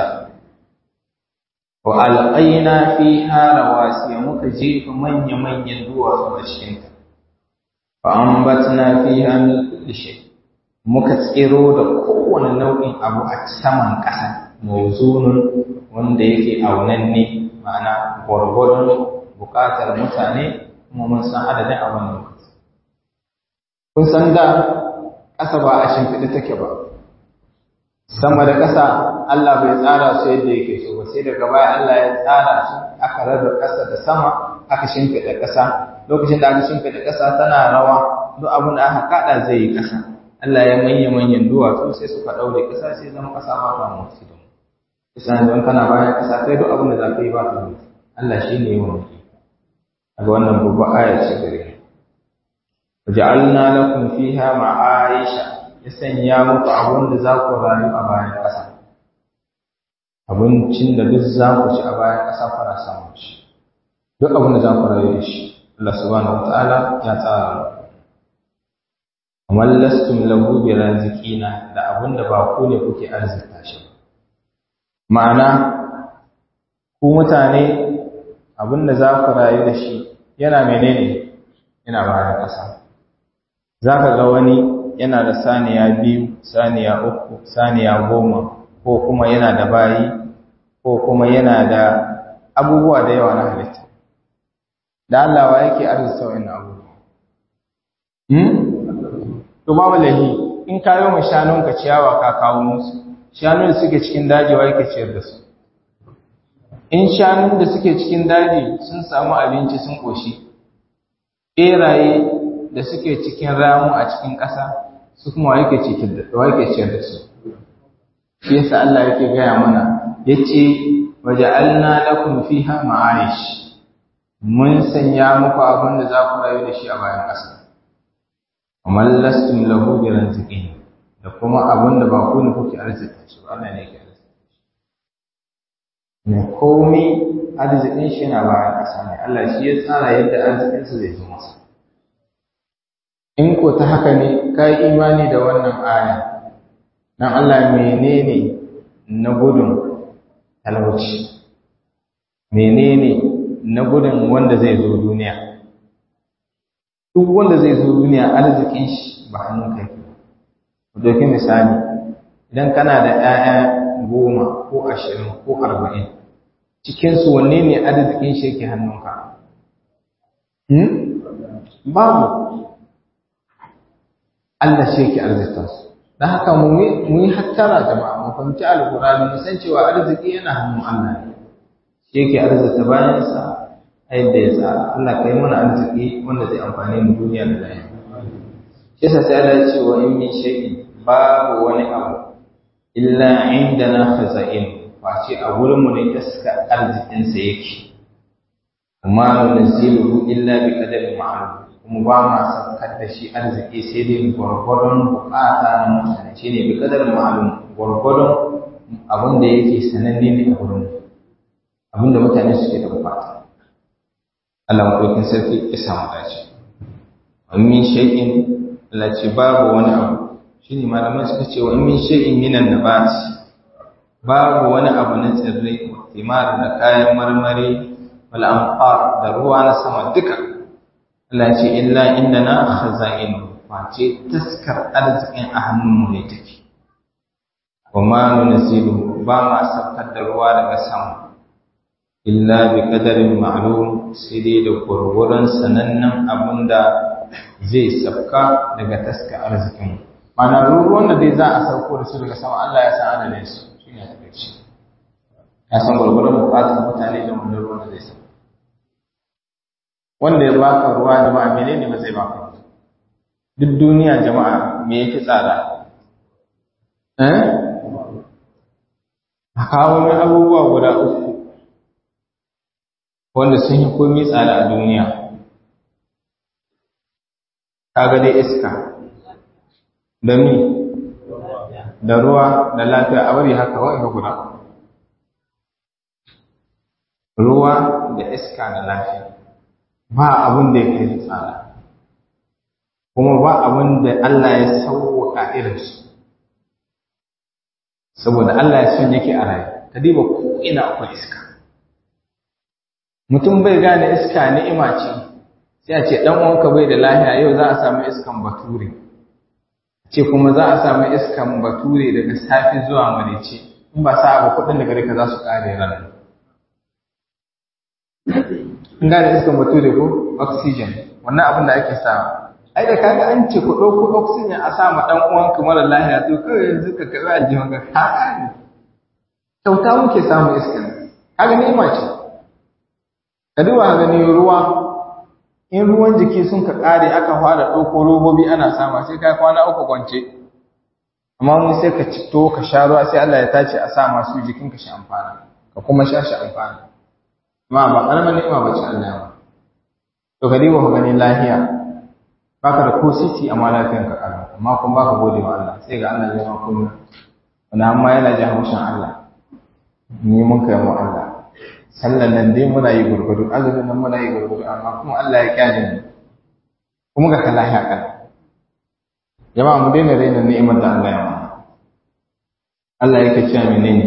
wa alqaina fiha rawasiya muka jefa manya manyan duwatsu a cikin ta fa ambatna fiha min kulli shay muka tsiro da kowane nau'in abu a saman ƙasa mawzunun wanda yake aunanne ma'ana gwargwadon bukatar mutane kuma mun san adadin abin da muka kun san da ƙasa ba a shimfiɗe take ba sama da ƙasa Allah bai tsara su yadda yake so ba sai daga baya Allah ya tsara su aka raba ƙasa da sama aka shimfiɗe ƙasa lokacin da aka shimfiɗe ƙasa tana rawa duk abin da aka kaɗa zai yi ƙasa Allah ya manya manyan duwatsu sai suka ɗaure ƙasa sai zama ƙasa ba ta motsi da mu kusan don kana bayan ƙasa kai duk abin da za ka yi ba ta motsi Allah shi ne yawan yi a ga wannan babban aya ce gare ni waja'alna lakum fiha ma'aisha ya sanya muku abin da za ku rayu a bayan ƙasa abincin da duk za ku ci a bayan ƙasa fara samun shi duk abin da za ku rayu da shi Allah subhanahu wataala ya tsara amma lastum lahu bi razikina da abin da ba ku ne kuke arzikta shi ma'ana ku mutane abin da za ku rayu da shi yana menene yana bayan ƙasa za ka ga wani yana da saniya biyu saniya uku saniya goma ko kuma yana da bayi ko kuma yana da abubuwa da yawa na halitta da Allah wa yake arzita wa'annan abubuwa hmm to babu lahi in kayo mu shanun ka ciyawa ka kawo musu shanun da suke cikin daji wa yake ciyar da su in shanun da suke cikin daji sun samu abinci sun koshi beraye da suke cikin ramu a cikin ƙasa su kuma wa yake cikin da wa yake ciyar da su shi yasa Allah yake gaya mana yace waja'alna lakum fiha ma'aish mun sanya muku abin da za ku rayu da shi a bayan ƙasa amma lastum lahu bi rizqin da kuma abin da ba ku ne kuke arziki shi ba Allah ne yake arziki ne komai arzikin shi yana bayan ƙasa ne Allah shi ya tsara yadda arzikin sa zai zo masa in ko ta haka ne kai imani da wannan aya dan Allah menene na gudun talauci menene na gudun wanda zai zo duniya duk wanda zai zo duniya arzikin shi ba hannun kai ku dauki misali idan kana da ƴaƴa goma ko ashirin ko arba'in cikin su wanne ne arzikin shi yake hannunka hmm babu Allah shi yake arzikta su dan haka mu yi hattara jama'a mu fahimci alqur'ani mu san cewa arziki yana hannun Allah ne shi yake arzikta bayan sa yadda ya tsara Allah kai mana arziki wanda zai amfane mu duniya da lahira shi yasa sai Allah ya ce wa in min shay'in babu wani abu illa indana khaza'in face a wurin mu ne taska arzikin sa yake amma nunzilu illa bi qadarin ma'lum kuma ba ma saukar da shi arziki sai dai gwargwadon bukata na mutane shine bi qadarin ma'lum gwargwadon abin da yake sananne ne a wurin abin da mutane suke da bukata Allah madaukakin sarki ya samu dace min shay'in lati babu wani abu shine malaman suka ce wa min shay'in minan nabat babu wani abu na tsirrai timar da kayan marmari wal anqar da ruwa na sama duka Allah ce illa innana khaza'inu wace taskar arzikin a hannunmu ne take kuma nunzilu ba ma saukar da ruwa daga sama illa bi qadarin ma'lum sai dai da gurgurun sanannen abinda zai sauka daga taskar arzikin mana ruwan da dai za a sauko da su daga sama Allah ya san adalin su shine take ci ya san gurgurun bukatun mutane da wannan ruwan da zai sauka wanda ya baka ruwa jama'a menene ba zai baka duk duniya jama'a me yake tsada eh a kawo mai abubuwa guda uku wanda sun yi komai tsada a duniya kaga dai iska da mi da ruwa da lafiya a bari haka wanda guda ruwa da iska da lafiya ba abin da ya kai tsada kuma ba abin da Allah ya sauwaka irinsu saboda Allah ya son yake a rayu ka diba ko ina akwai iska mutum bai gane iska ni'ima ce sai a ce dan uwanka bai da lafiya yau za a samu iskan bature ce kuma za a samu iskan bature daga safi zuwa marece in ba sa ba kudin daga rika za su kare ranar in gane iskan bature ko oxygen wannan abin da ake samu ai da kaga an ce ku dauko oxygen a sama dan uwanka mara lafiya to kai yanzu ka karbi aljihun ka ka ne kyauta muke samu iskan kaga ni'ima ce ka duba gani ruwa in ruwan jiki sun ka kare aka fara dauko robobi ana sama sai kai kwana uku kwance amma mun sai ka cito ka sha ruwa sai Allah ya tace a sa masu jikin ka shi amfana ka kuma sha shi amfana ma ba ƙaramin ni'ima ba ce Allah ba to ka diba ka gani lafiya baka da ko sisi amma lafiyan ka ƙara amma kuma baka gode wa Allah sai ga Allah ya ma kuma wanda amma yana jin haushin Allah ni mun kai mu Allah sallan nan dai muna yi gurgudu azumin nan muna yi gurgudu amma kuma Allah ya kyale mu kuma ga kala ya kana jama'a mu daina raina ni'imar da Allah ya mana Allah yake cewa menene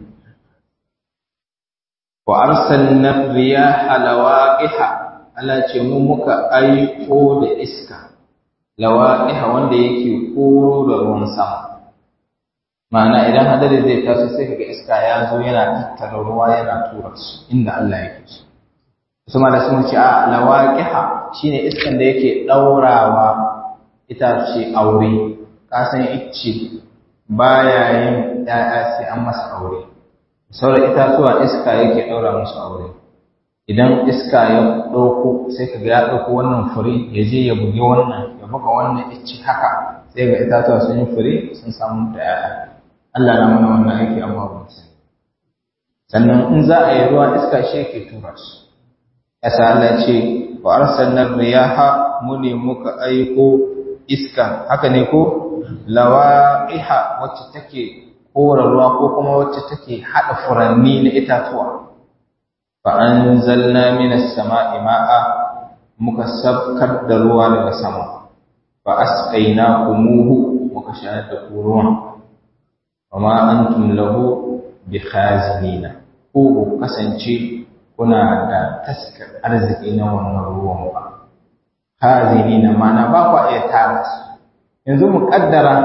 wa arsalna riyaha lawaqiha Allah ce mu muka aiko da iska lawaqiha wanda yake koro da ruwan sama ma'ana idan hadari zai taso sai kaga iska ya zo yana tattara ruwa yana tura su inda Allah yake so kuma da sun ce a lawaqiha shine iskan da yake daurawa itace aure ka san icce baya yin yaya sai an masa aure sauran itatuwa iska yake daura musu aure idan iska ya dauko sai kaga ya dauko wannan fure ya je ya buge wannan ya buga wannan icce haka sai ga itatuwa sun yi fure sun samu da yaya Allah na mana wannan aiki amma ba mu sani sannan in za a yi ruwa iska shi yake tura su yasa Allah ce wa arsalna riyaha muni muka aiko iska haka ne ko lawaqiha wacce take kora ruwa ko kuma wacce take hada furanni na itatuwa fa anzalna minas sama'i ma'a muka sabkar da ruwa daga sama fa asqaynakumuhu muka shayar da ruwan wama antum lahu bikhazina ko kasance kuna da taskar arziki na wannan ruwan ba khazina mana ba ku iya tara su yanzu mu kaddara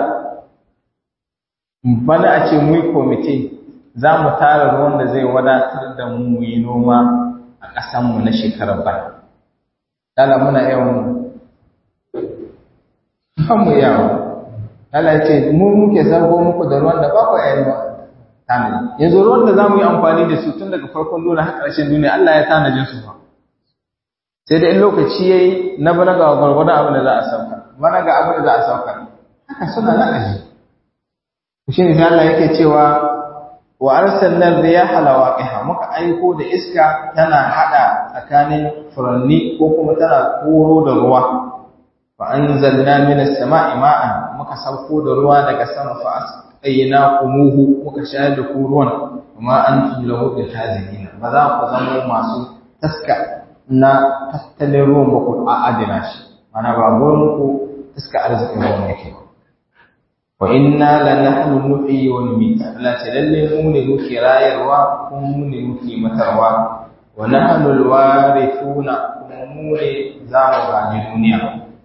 bana a ce mu yi komite za mu tara ruwan da zai wadatar da mu yi noma a ƙasanmu na shekarar bana dala muna yawan mu yawa Allah ya ce mu muke sarko muku da ruwan da ba ku yayin ba tanadi yanzu ruwan da zamu yi amfani da su tun daga farkon duniya har ƙarshen duniya Allah ya tanaje su ba sai da in lokaci yayi na bana ga gwargwadon abin da za a sauka bana ga abin da za a sauka haka suna nan aji shi ne sai Allah yake cewa wa arsalna riyaha lawaqiha muka aiko da iska tana hada tsakanin furanni ko kuma tana koro da ruwa fa anzalna minas sama'i ma'an muka sauko da ruwa daga sama fa asqaynakumuhu muka shayar da ku ruwan kuma antum lahu bihazinin ba za ku zama masu taska na tattalin ruwan ba ku a adina shi mana ba gurin ku taska arzikin ruwan yake wa inna lanahnu nuhyi wa numiit Allah ta lalle mu ne muke rayarwa kuma mu ne muke matarwa wa nahnu alwarithuna kuma mu ne za mu gaji duniya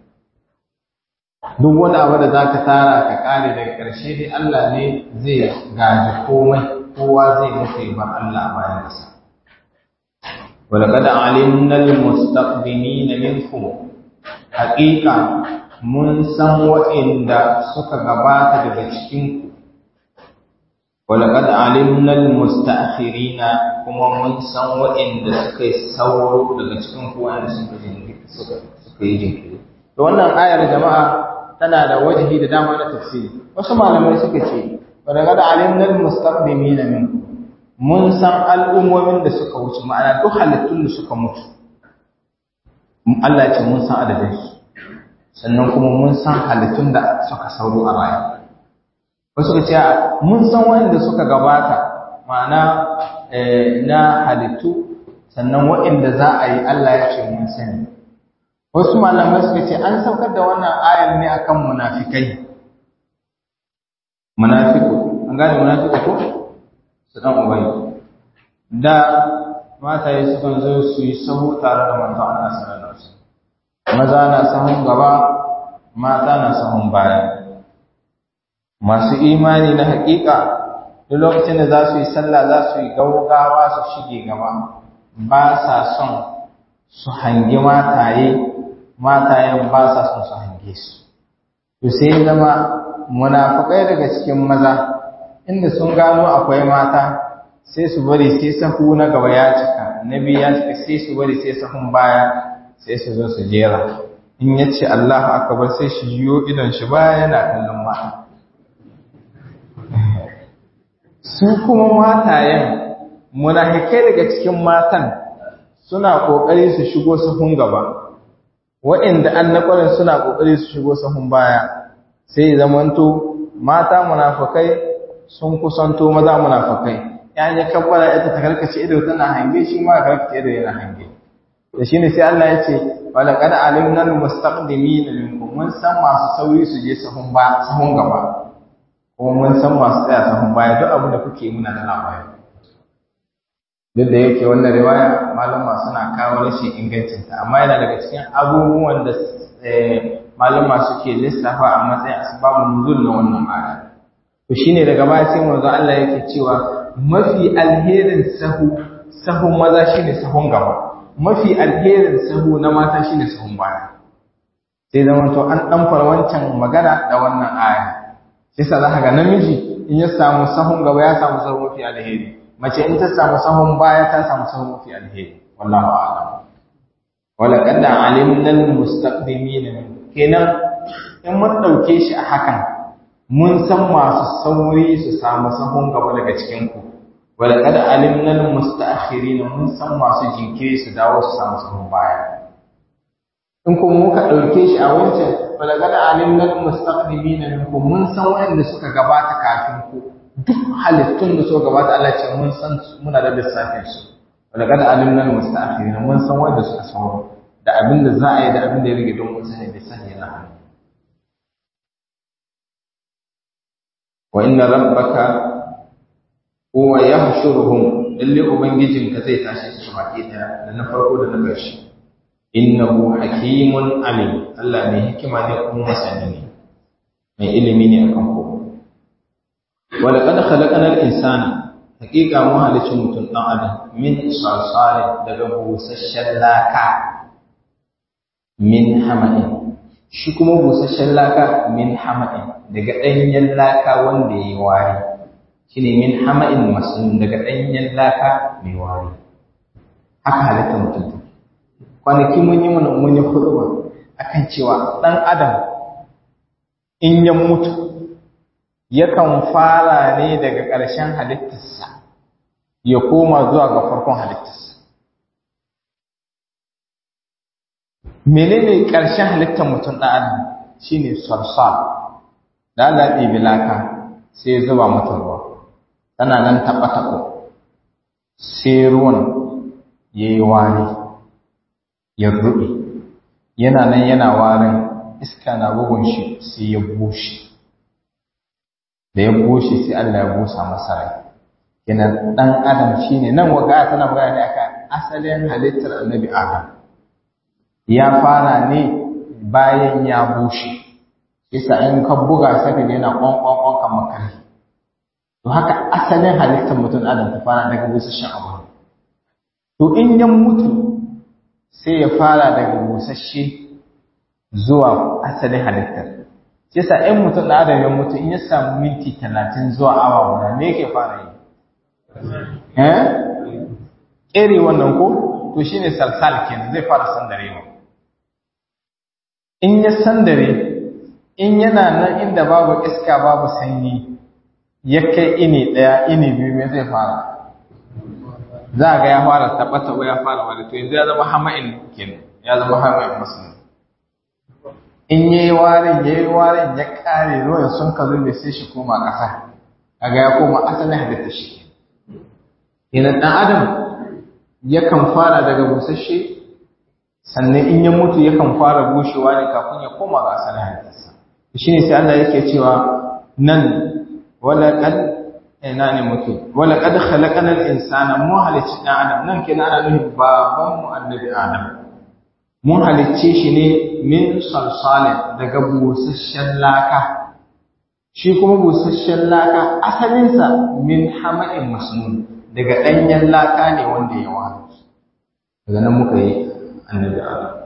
duk wani abu da zaka tara ka kare daga ƙarshe dai Allah ne zai gaji komai kowa zai mutu bar Allah bayan sa wa laqad alimna almustaqdimin minkum haqiqa mun san waɗanda suka gabata daga cikinku, walaƙad alimnal musta'khirina kuma mun san waɗanda suka yi sauro daga cikinku wanda suka yi jinkiri. Da wannan ayar jama'a tana da wajihi da dama na tafsiri. Wasu malamai suka ce, walaƙad alimnal mustaqdimina minkum mun san al'ummomin da suka wuce ma'ana duk halittun da suka mutu. Allah ce mun san adadinsu. sannan kuma mun san halittun da suka sauro a baya wasu ka ce mun san wanda suka gabata ma'ana na halittu sannan waɗanda za a yi Allah ya ce mun sani wasu malamai suka ce an saukar da wannan ayar ne akan munafikai munafiku an gane munafiku ko su dan ubayi da mataye sukan zo su yi sahu tare da manzo Allah sallallahu alaihi wasallam maza na sahun gaba mata na sahun baya masu imani na hakika duk lokacin da za su yi sallah za su yi gaugawa su shige gaba ba sa son su hangi mataye matayen ba sa son su hange su to sai zama munafukai daga cikin maza inda sun gano akwai mata sai su bari sai sahu na gaba ya cika nabi ya cika sai su bari sai sahun baya sai su zo su jera in ya ce Allahu akbar sai shi yiwo idon shi baya yana kallon mata su kuma matayen munafikai daga cikin matan suna kokari su shigo sahun gaba waɗanda annabawan suna kokari su shigo sahun baya sai zamanto mata munafikai sun kusanto maza munafikai ya ya kabbara ita ta karkace ido tana hange shi ma karkace ido yana hange da shine sai Allah ya ce wala qad alimna almustaqdimin minkum mun san masu sauri su je sahun ba sahun gaba kuma mun san masu tsaya sahun baya duk abin da kuke muna da labari duk da yake wannan riwaya malama suna kawo rashin ingancin ta amma yana daga cikin abubuwan da malama suke lissafa a matsayin asbabun nuzul na wannan aya to shine daga baya sai manzo Allah yake cewa mafi alherin sahu sahun maza shine sahun gaba mafi alherin sahu na mata shine sahun baya sai zaman to an dan wancan magana da wannan aya sai sa zaka ga namiji in ya samu sahun gaba ya samu sahun mafi alheri mace in ta samu sahun baya ta samu sahun mafi alheri wallahu a'lam wala qad alimna almustaqdimin kenan in mun dauke shi a hakan mun san masu sauri su samu sahun gaba daga cikin ku wala kada alimna almustaakhirin mun san masu jinkiri su dawo su samu sahun baya in kuma muka dauke shi a wancan wala kada alimna almustaqdimin minkum mun san wanda suka gabata kafin ku duk halittun da suka gabata Allah ce mun san muna da lissafin su wala kada alimna almustaakhirin mun san wanda suka sauro da abin da za a yi da abin da ya rige don mun sani bai sani yana hannu wa inna rabbaka huwa yahshuruhum lalle ubangijinka zai tashi su baki daya da na farko da na ƙarshe innahu hakimun alim Allah ne hikima ne kuma masani ne mai ilimi ne akan ko wala qad khalaqana al-insana haqiqa mu halicin mutum dan adam min salsalin daga busasshen laka min hamadin shi kuma busasshen laka min hamadin daga danyen laka wanda yayi wari shine min hama'in masnun daga danyen laka mai wari haka halitta mutum kwanaki mun yi mun mun yi huduba akan cewa dan adam in ya mutu yakan fara ne daga ƙarshen halittarsa ya koma zuwa ga farkon halittarsa. Menene ƙarshen halittar mutum ɗan adam? Shine sarsal. Da Allah ɗibi laka sai ya zuba mata ruwa, tana nan taɓa-taɓa, sai ruwan ya yi wari, ya ruɓe, yana nan yana warin, iska na bugun shi sai ya bushe. Da ya bushe sai Allah ya busa masa rai. Yana ɗan adam shine nan waga tana magana ne akan asalin halittar annabi Adam. Ya fara ne bayan ya bushe. Isa in ka buga saka yana kwankwankwan kamar kare. To haka asalin halittar mutum Adam ta fara daga busasshen abu. To in ya mutu sai ya fara daga busasshe zuwa asalin halittar. Isa in mutum Adam ya mutu in ya samu minti talatin zuwa awa guda me yake fara yi? Eh? Ƙere wannan ko? To shine salsal kenan zai fara sandarewa. In ya sandare, in yana nan inda babu iska babu sanyi, ya kai ini ɗaya, ini biyu mai zai fara. Za a ga ya fara taɓa-taɓa ya fara wani, to yanzu ya zama hama'in kenan, ya zama hama'in musulmi. In ya yi warin, ya yi warin, ya ƙare ruwan sun ka zube sai shi koma ƙasa, a ga ya koma asalin halitta shi. Yana ɗan Adam yakan fara daga busasshe, sannan in ya mutu yakan fara bushewa ne kafin ya koma ga asalin halittarsa. Shi ne sai Allah yake cewa nan wala qad ina ne mutu wala qad khalaqana al-insana mu halicci dan Adam nan kenan ana nufin baban mu annabi Adam. Mun halicce shi ne min salsalin daga busasshen laka. Shi kuma busasshen laka asalinsa min hama'in masnun daga danyen laka ne wanda ya wani. Daga nan muka yi annabi Adam.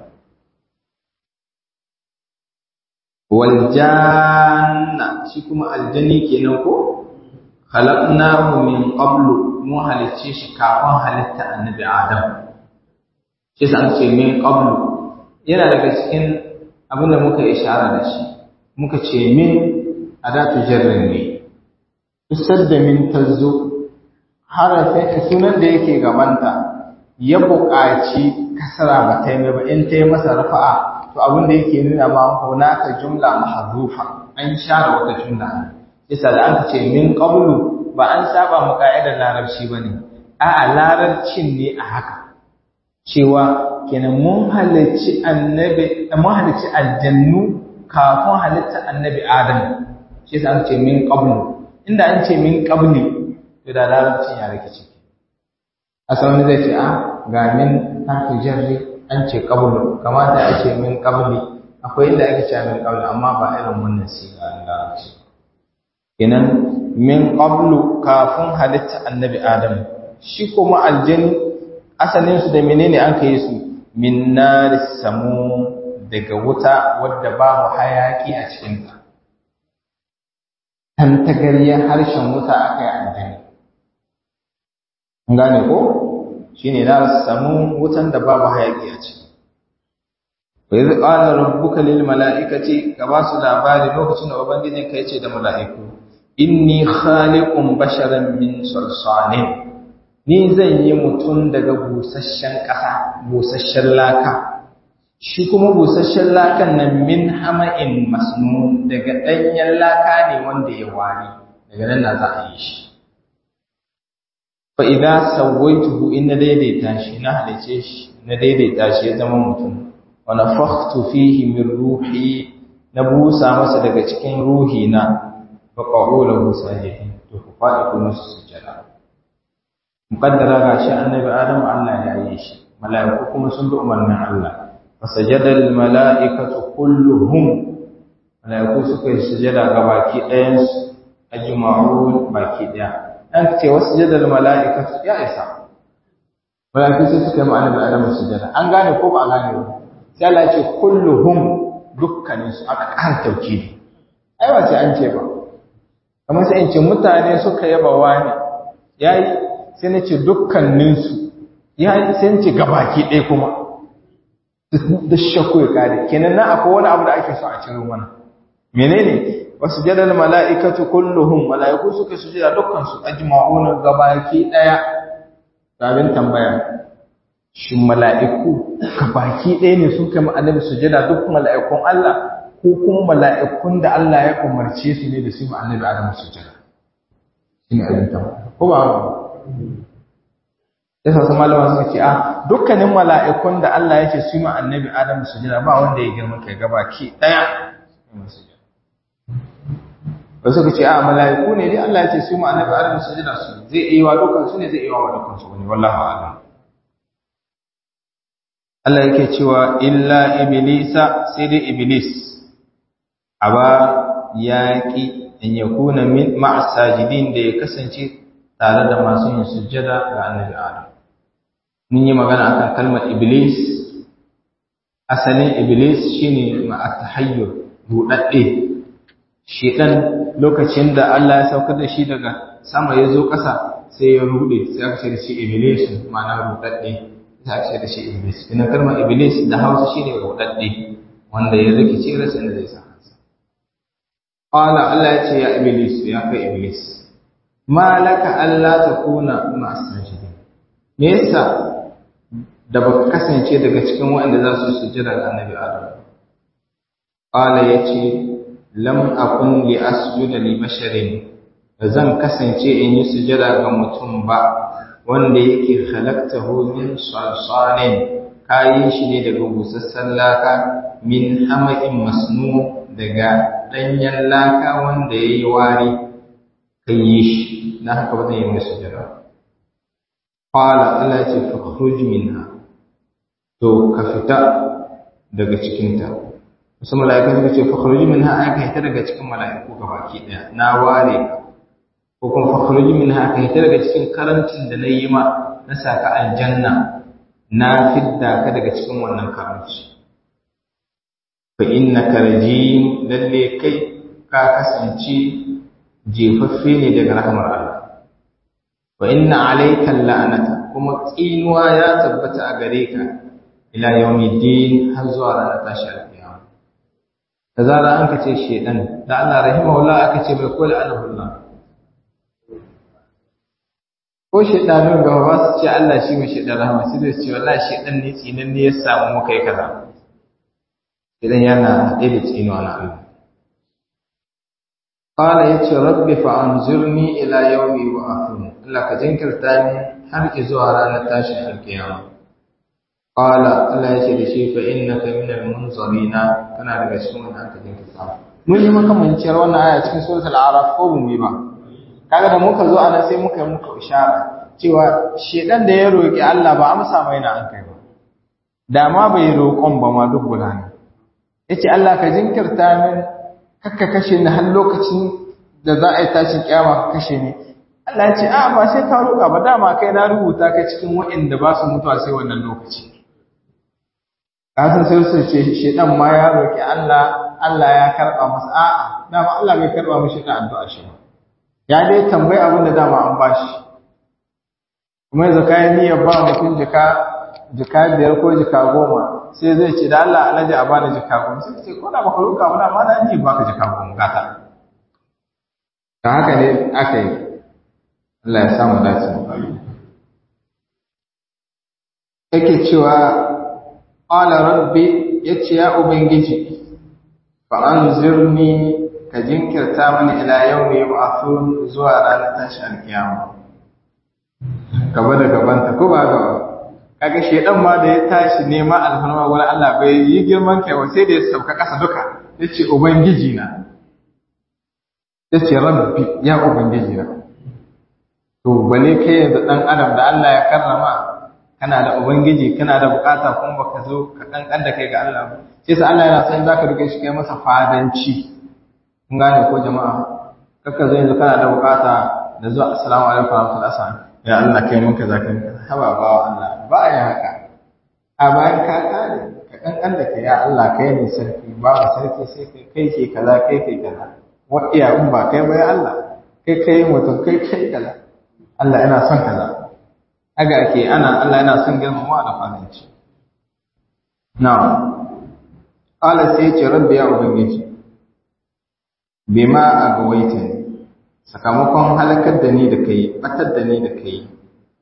Wal janna shi kuma aljanni kenan ko khalaqnahu min qablu mu halicce shi kafin halitta annabi Adam. Shi san ce min qablu yana daga cikin abin da muka ishara da shi muka ce min adatu jarrin ne. Isar da min tazo harafin sunan da yake gabanta ya buƙaci kasara ba ta yi ba in ta yi masa rafa'a to abin da yake nuna ma hunaka jumla mahzufa an share wata jumla yasa da aka ce min qablu ba an saba mu ka'idar larabci bane a'a larabcin ne a haka cewa kenan mun halicci annabi mun halicci aljannu kafin halitta annabi Adam shi yasa an ce min qablu inda an ce min qabli to da larabcin ya rikice asalin zai ce a ga min harfi jarri an ce qablu kamata a ce min qabli akwai inda ake cewa min qabli amma ba irin wannan siga an larabci kenan min qablu kafin halitta annabi Adam shi kuma aljanni asalin su da menene an kai su min naris samu daga wuta wadda babu hayaki a cikin ta tan tagariyar harshen wuta aka yi aljanni gane ko shine naris samu wutan da babu hayaki a ciki wa idh qala rabbuka lil mala'ikati ka ba su labari lokacin da ubangijinka yace da mala'iku inni khaliqun basharan min salsalin ni zan yi mutum daga busasshen ƙasa busasshen laka shi kuma busasshen lakan nan min hama'in masnun daga ɗanyen laka ne wanda ya wari daga nan na za a yi shi fa idza sawaituhu in na daidaita shi na halice shi na daidaita shi ya zama mutum wa nafakhtu fihi min ruhi na busa masa daga cikin ruhi na fa qawluhu sajidin to ku faɗi ku musu sujada muqaddara gashi annabi Adam Allah ya yi shi mala'iku kuma sun bi umarnin Allah fasajada al mala'ikatu kulluhum mala'iku suka yi sujada ga baki ɗayan su ajma'un baki ɗaya an ce wasu sujada al mala'ikatu ya isa mala'iku sai suka yi annabi Adam sujada an gane ko ba a gane ba sai Allah ya ce kulluhum dukkanin su aka kan tauhidi ai ba sai an ce ba kamar sai in ce mutane suka yaba wani yayi sai nace dukkaninsu yayi sai nace gabaki ɗaya kuma da shakku ya kare kenan na akwai wani abu da ake so a cikin wannan menene wasjada al mala'ikatu kulluhum mala'iku suka sujada dukkan su ajma'una gabaki daya sabin tambaya shin mala'iku gabaki daya ne sun kai annabi sujada duk mala'ikun Allah ko kuma mala'ikun da Allah ya umarce su ne da su annabi Adam sujada shine abin tambaya ko ba yasa su malama suka ce a dukkanin mala'ikun da Allah yake su ma annabi Adam sujada ba wanda ya girma kai gabaki daya ba suka ce a mala'iku ne dai Allah yake su ma annabi Adam sujada su zai yi wa dukkan su ne zai yi wa dukkan su ne wallahi a'lam Allah yake cewa illa iblisa sai dai iblis aba yaqi in yakuna min ma'as sajidin da ya kasance tare da masu yin sujjada ga annabi Adam mun yi magana akan kalmar iblis asalin iblis shine ma'at-tahayyur rudadde shedan lokacin da Allah ya saukar da shi daga sama ya zo ƙasa sai ya rude sai aka ce da shi iblis ma'ana rudadde sai aka ce da shi iblis ina kalmar iblis da Hausa shine rudadde wanda ya rikice rasa inda zai sa kansa qala Allah ya ce ya iblis ya kai iblis ma laka alla takuna ma'as sajidin me yasa da baka kasance daga cikin waɗanda za su sujjada ga annabi Adam qala yace lam akun li asjuda li basharin zan kasance in yi sujjada ga mutum ba wanda yake khalaqtahu min salsalin kayi shi ne daga busassan laka min hama'in masnu daga danyen laka wanda yayi wari kai yi shi na haka ba zan yi mai sujjada qala Allah ce fakhruj minha to ka fita daga cikin ta wasu mala'iku suka ce fakhruj minha ai ka fita daga cikin mala'iku gabaki daya na ware ko kuma fakhruj minha ka fita daga cikin karantin da nayi ma na saka aljanna na fidda ka daga cikin wannan karanci fa innaka rajim lalle kai ka kasance jefaffe ne daga rahmar Allah wa inna alayka la'nata kuma tsinuwa ya tabbata a gare ka ila yawmiddin har zuwa ranar tashi alƙiyama da zara an kace shedan da Allah rahimahullah aka ce bai kula anahullah ko shedanun ga ba su ce Allah shi mai shedan rahama sai su ce wallahi shedan ne tsinan ne ya samu muka yi kaza idan yana haɗe da tsinuwa na Allah qala yace rabbi fa anzurni ila yawmi yub'athun Allah ka jinkirta ni har zuwa ranar tashin alƙiyama qala Allah yace da shi fa innaka minal munzarina kana daga cikin wanda aka jinkirta mun yi makamanciyar wannan aya cikin suratul a'raf ko mun yi ba kaga da muka zo ana sai muka yi muka ishara cewa shedan da ya roki Allah ba amsa mai na an kai ba da ma bai roƙon ba ma duk guda ne yace Allah ka jinkirta min kakka kashe ni har lokacin da za a yi tashin kiyama ka kashe ni Allah ya ce a ba sai ka roƙa ba dama kai na rubuta kai cikin waɗanda ba su mutuwa sai wannan lokaci kasan sai su ce shedan ma ya roki Allah Allah ya karba masa a'a dama Allah bai karba mishi da addu'a shi ba ya dai tambayi abin da dama an bashi kuma yanzu kai niyyar ba mutum jika jika biyar ko jika goma sai zai ce da Allah alaji a bani jika goma sai ce ko da baka roka ba ma na ni baka jika goma gata dan haka ne aka yi Allah ya samu dace yake cewa qala rabbi yace ya ubangiji fa anzirni ka jinkirta mani ila yawmi yub'athun zuwa ranar tashi alkiyama gaba da gabanta ko ba gaba kaga shedan ma da ya tashi nema alfarma wurin Allah bai yi girman kai sai da ya sauka kasa duka yace ubangiji na yace rabbi ya ubangiji na to bane kai da dan adam da Allah ya karrama kana da ubangiji kana da bukata kuma baka zo ka kankan da kai ga Allah ba sai sa Allah yana son zaka rike shi kai masa fadanci kun gane ko jama'a kaka zo yanzu kana da bukata da zuwa assalamu alaikum wa rahmatullahi wabarakatuh ya Allah kai mun kaza kai haba bawa Allah ba ya haka a bayan ka kare ka kankan da kai ya Allah kai ne sarki ba sarki sai kai kai ke kaza kai kai kaza wa iya in ba kai ba ya Allah kai kai mutum kai kai kaza Allah ina son kaza aga ake ana Allah yana son girmamawa da fadanci na'am qala sai ce rabbi ya ubangiji bima agwaitani sakamakon halakar da ni da kai batar da ni da kai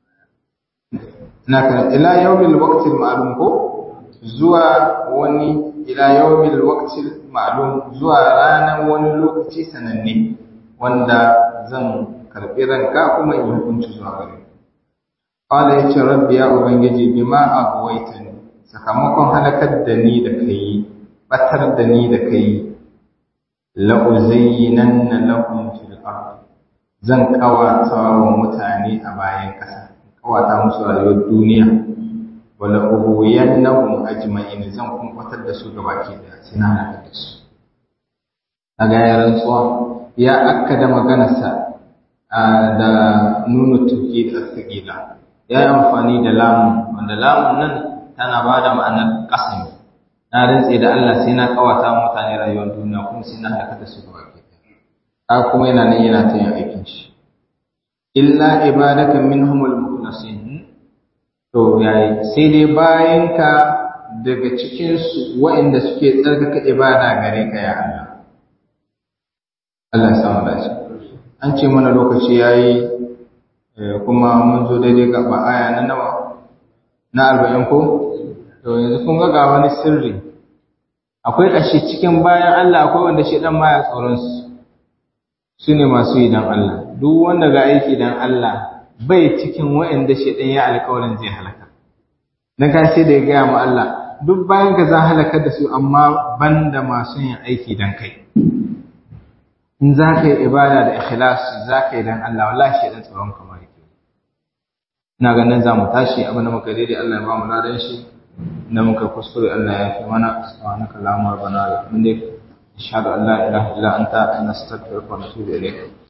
na kan ila yawmil waqtil ma'lum ko zuwa wani ila yawmil waqtil ma'lum zuwa ranar wani lokaci sananne wanda zan karbi ranka kuma in hukunci zuwa gare qala yace rabbi ya ubangiji bima agwaitani sakamakon halakar da ni da kai batar da ni da kai la uzayyinanna lahum fil ard zan kawata wa mutane a bayan kasa kawata musu rayuwar duniya wala ubuyannahum ajma'in zan kumbatar da su gabaki da sai na halaka da su daga yaran tsuwa ya akkada maganarsa da nunu tuki da asqila ya yi amfani da lamun wanda lamun nan tana ba da ma'anar kasami na rantse da Allah sai na kawata mutane rayuwar duniya kuma sai na halaka da su gabaki da kuma yana nan yana ta yin aikin shi illa ibadaka minhumul mukhlasin to yayi sai dai bayanka daga cikin su waɗanda suke tsarkaka ibada gare ka ya Allah Allah ya samu dace an ce mana lokaci yayi kuma mun zo daidai ga aya na nawa na arba'in ko to yanzu kun ga ga wani sirri akwai kashi cikin bayan Allah akwai wanda shedan ma ya tsoron su sune masu yi dan Allah duk wanda ga aiki dan Allah bai cikin waɗanda shedan ya alƙawarin zai halaka dan ka sai da ya ga mu Allah duk bayan ka za halaka da su amma banda masu yin aiki dan kai in za ka yi ibada da ikhlasi za ka yi dan Allah wallahi shedan tsoron ka mai ina ganin za mu tashi abin da muka daidai Allah ya ba mu ladan shi na muka kuskure Allah ya fi mana subhanaka allahumma rabbana wa bihamdik ashhadu an la ilaha illa anta nastaghfiruka wa natubu ilayk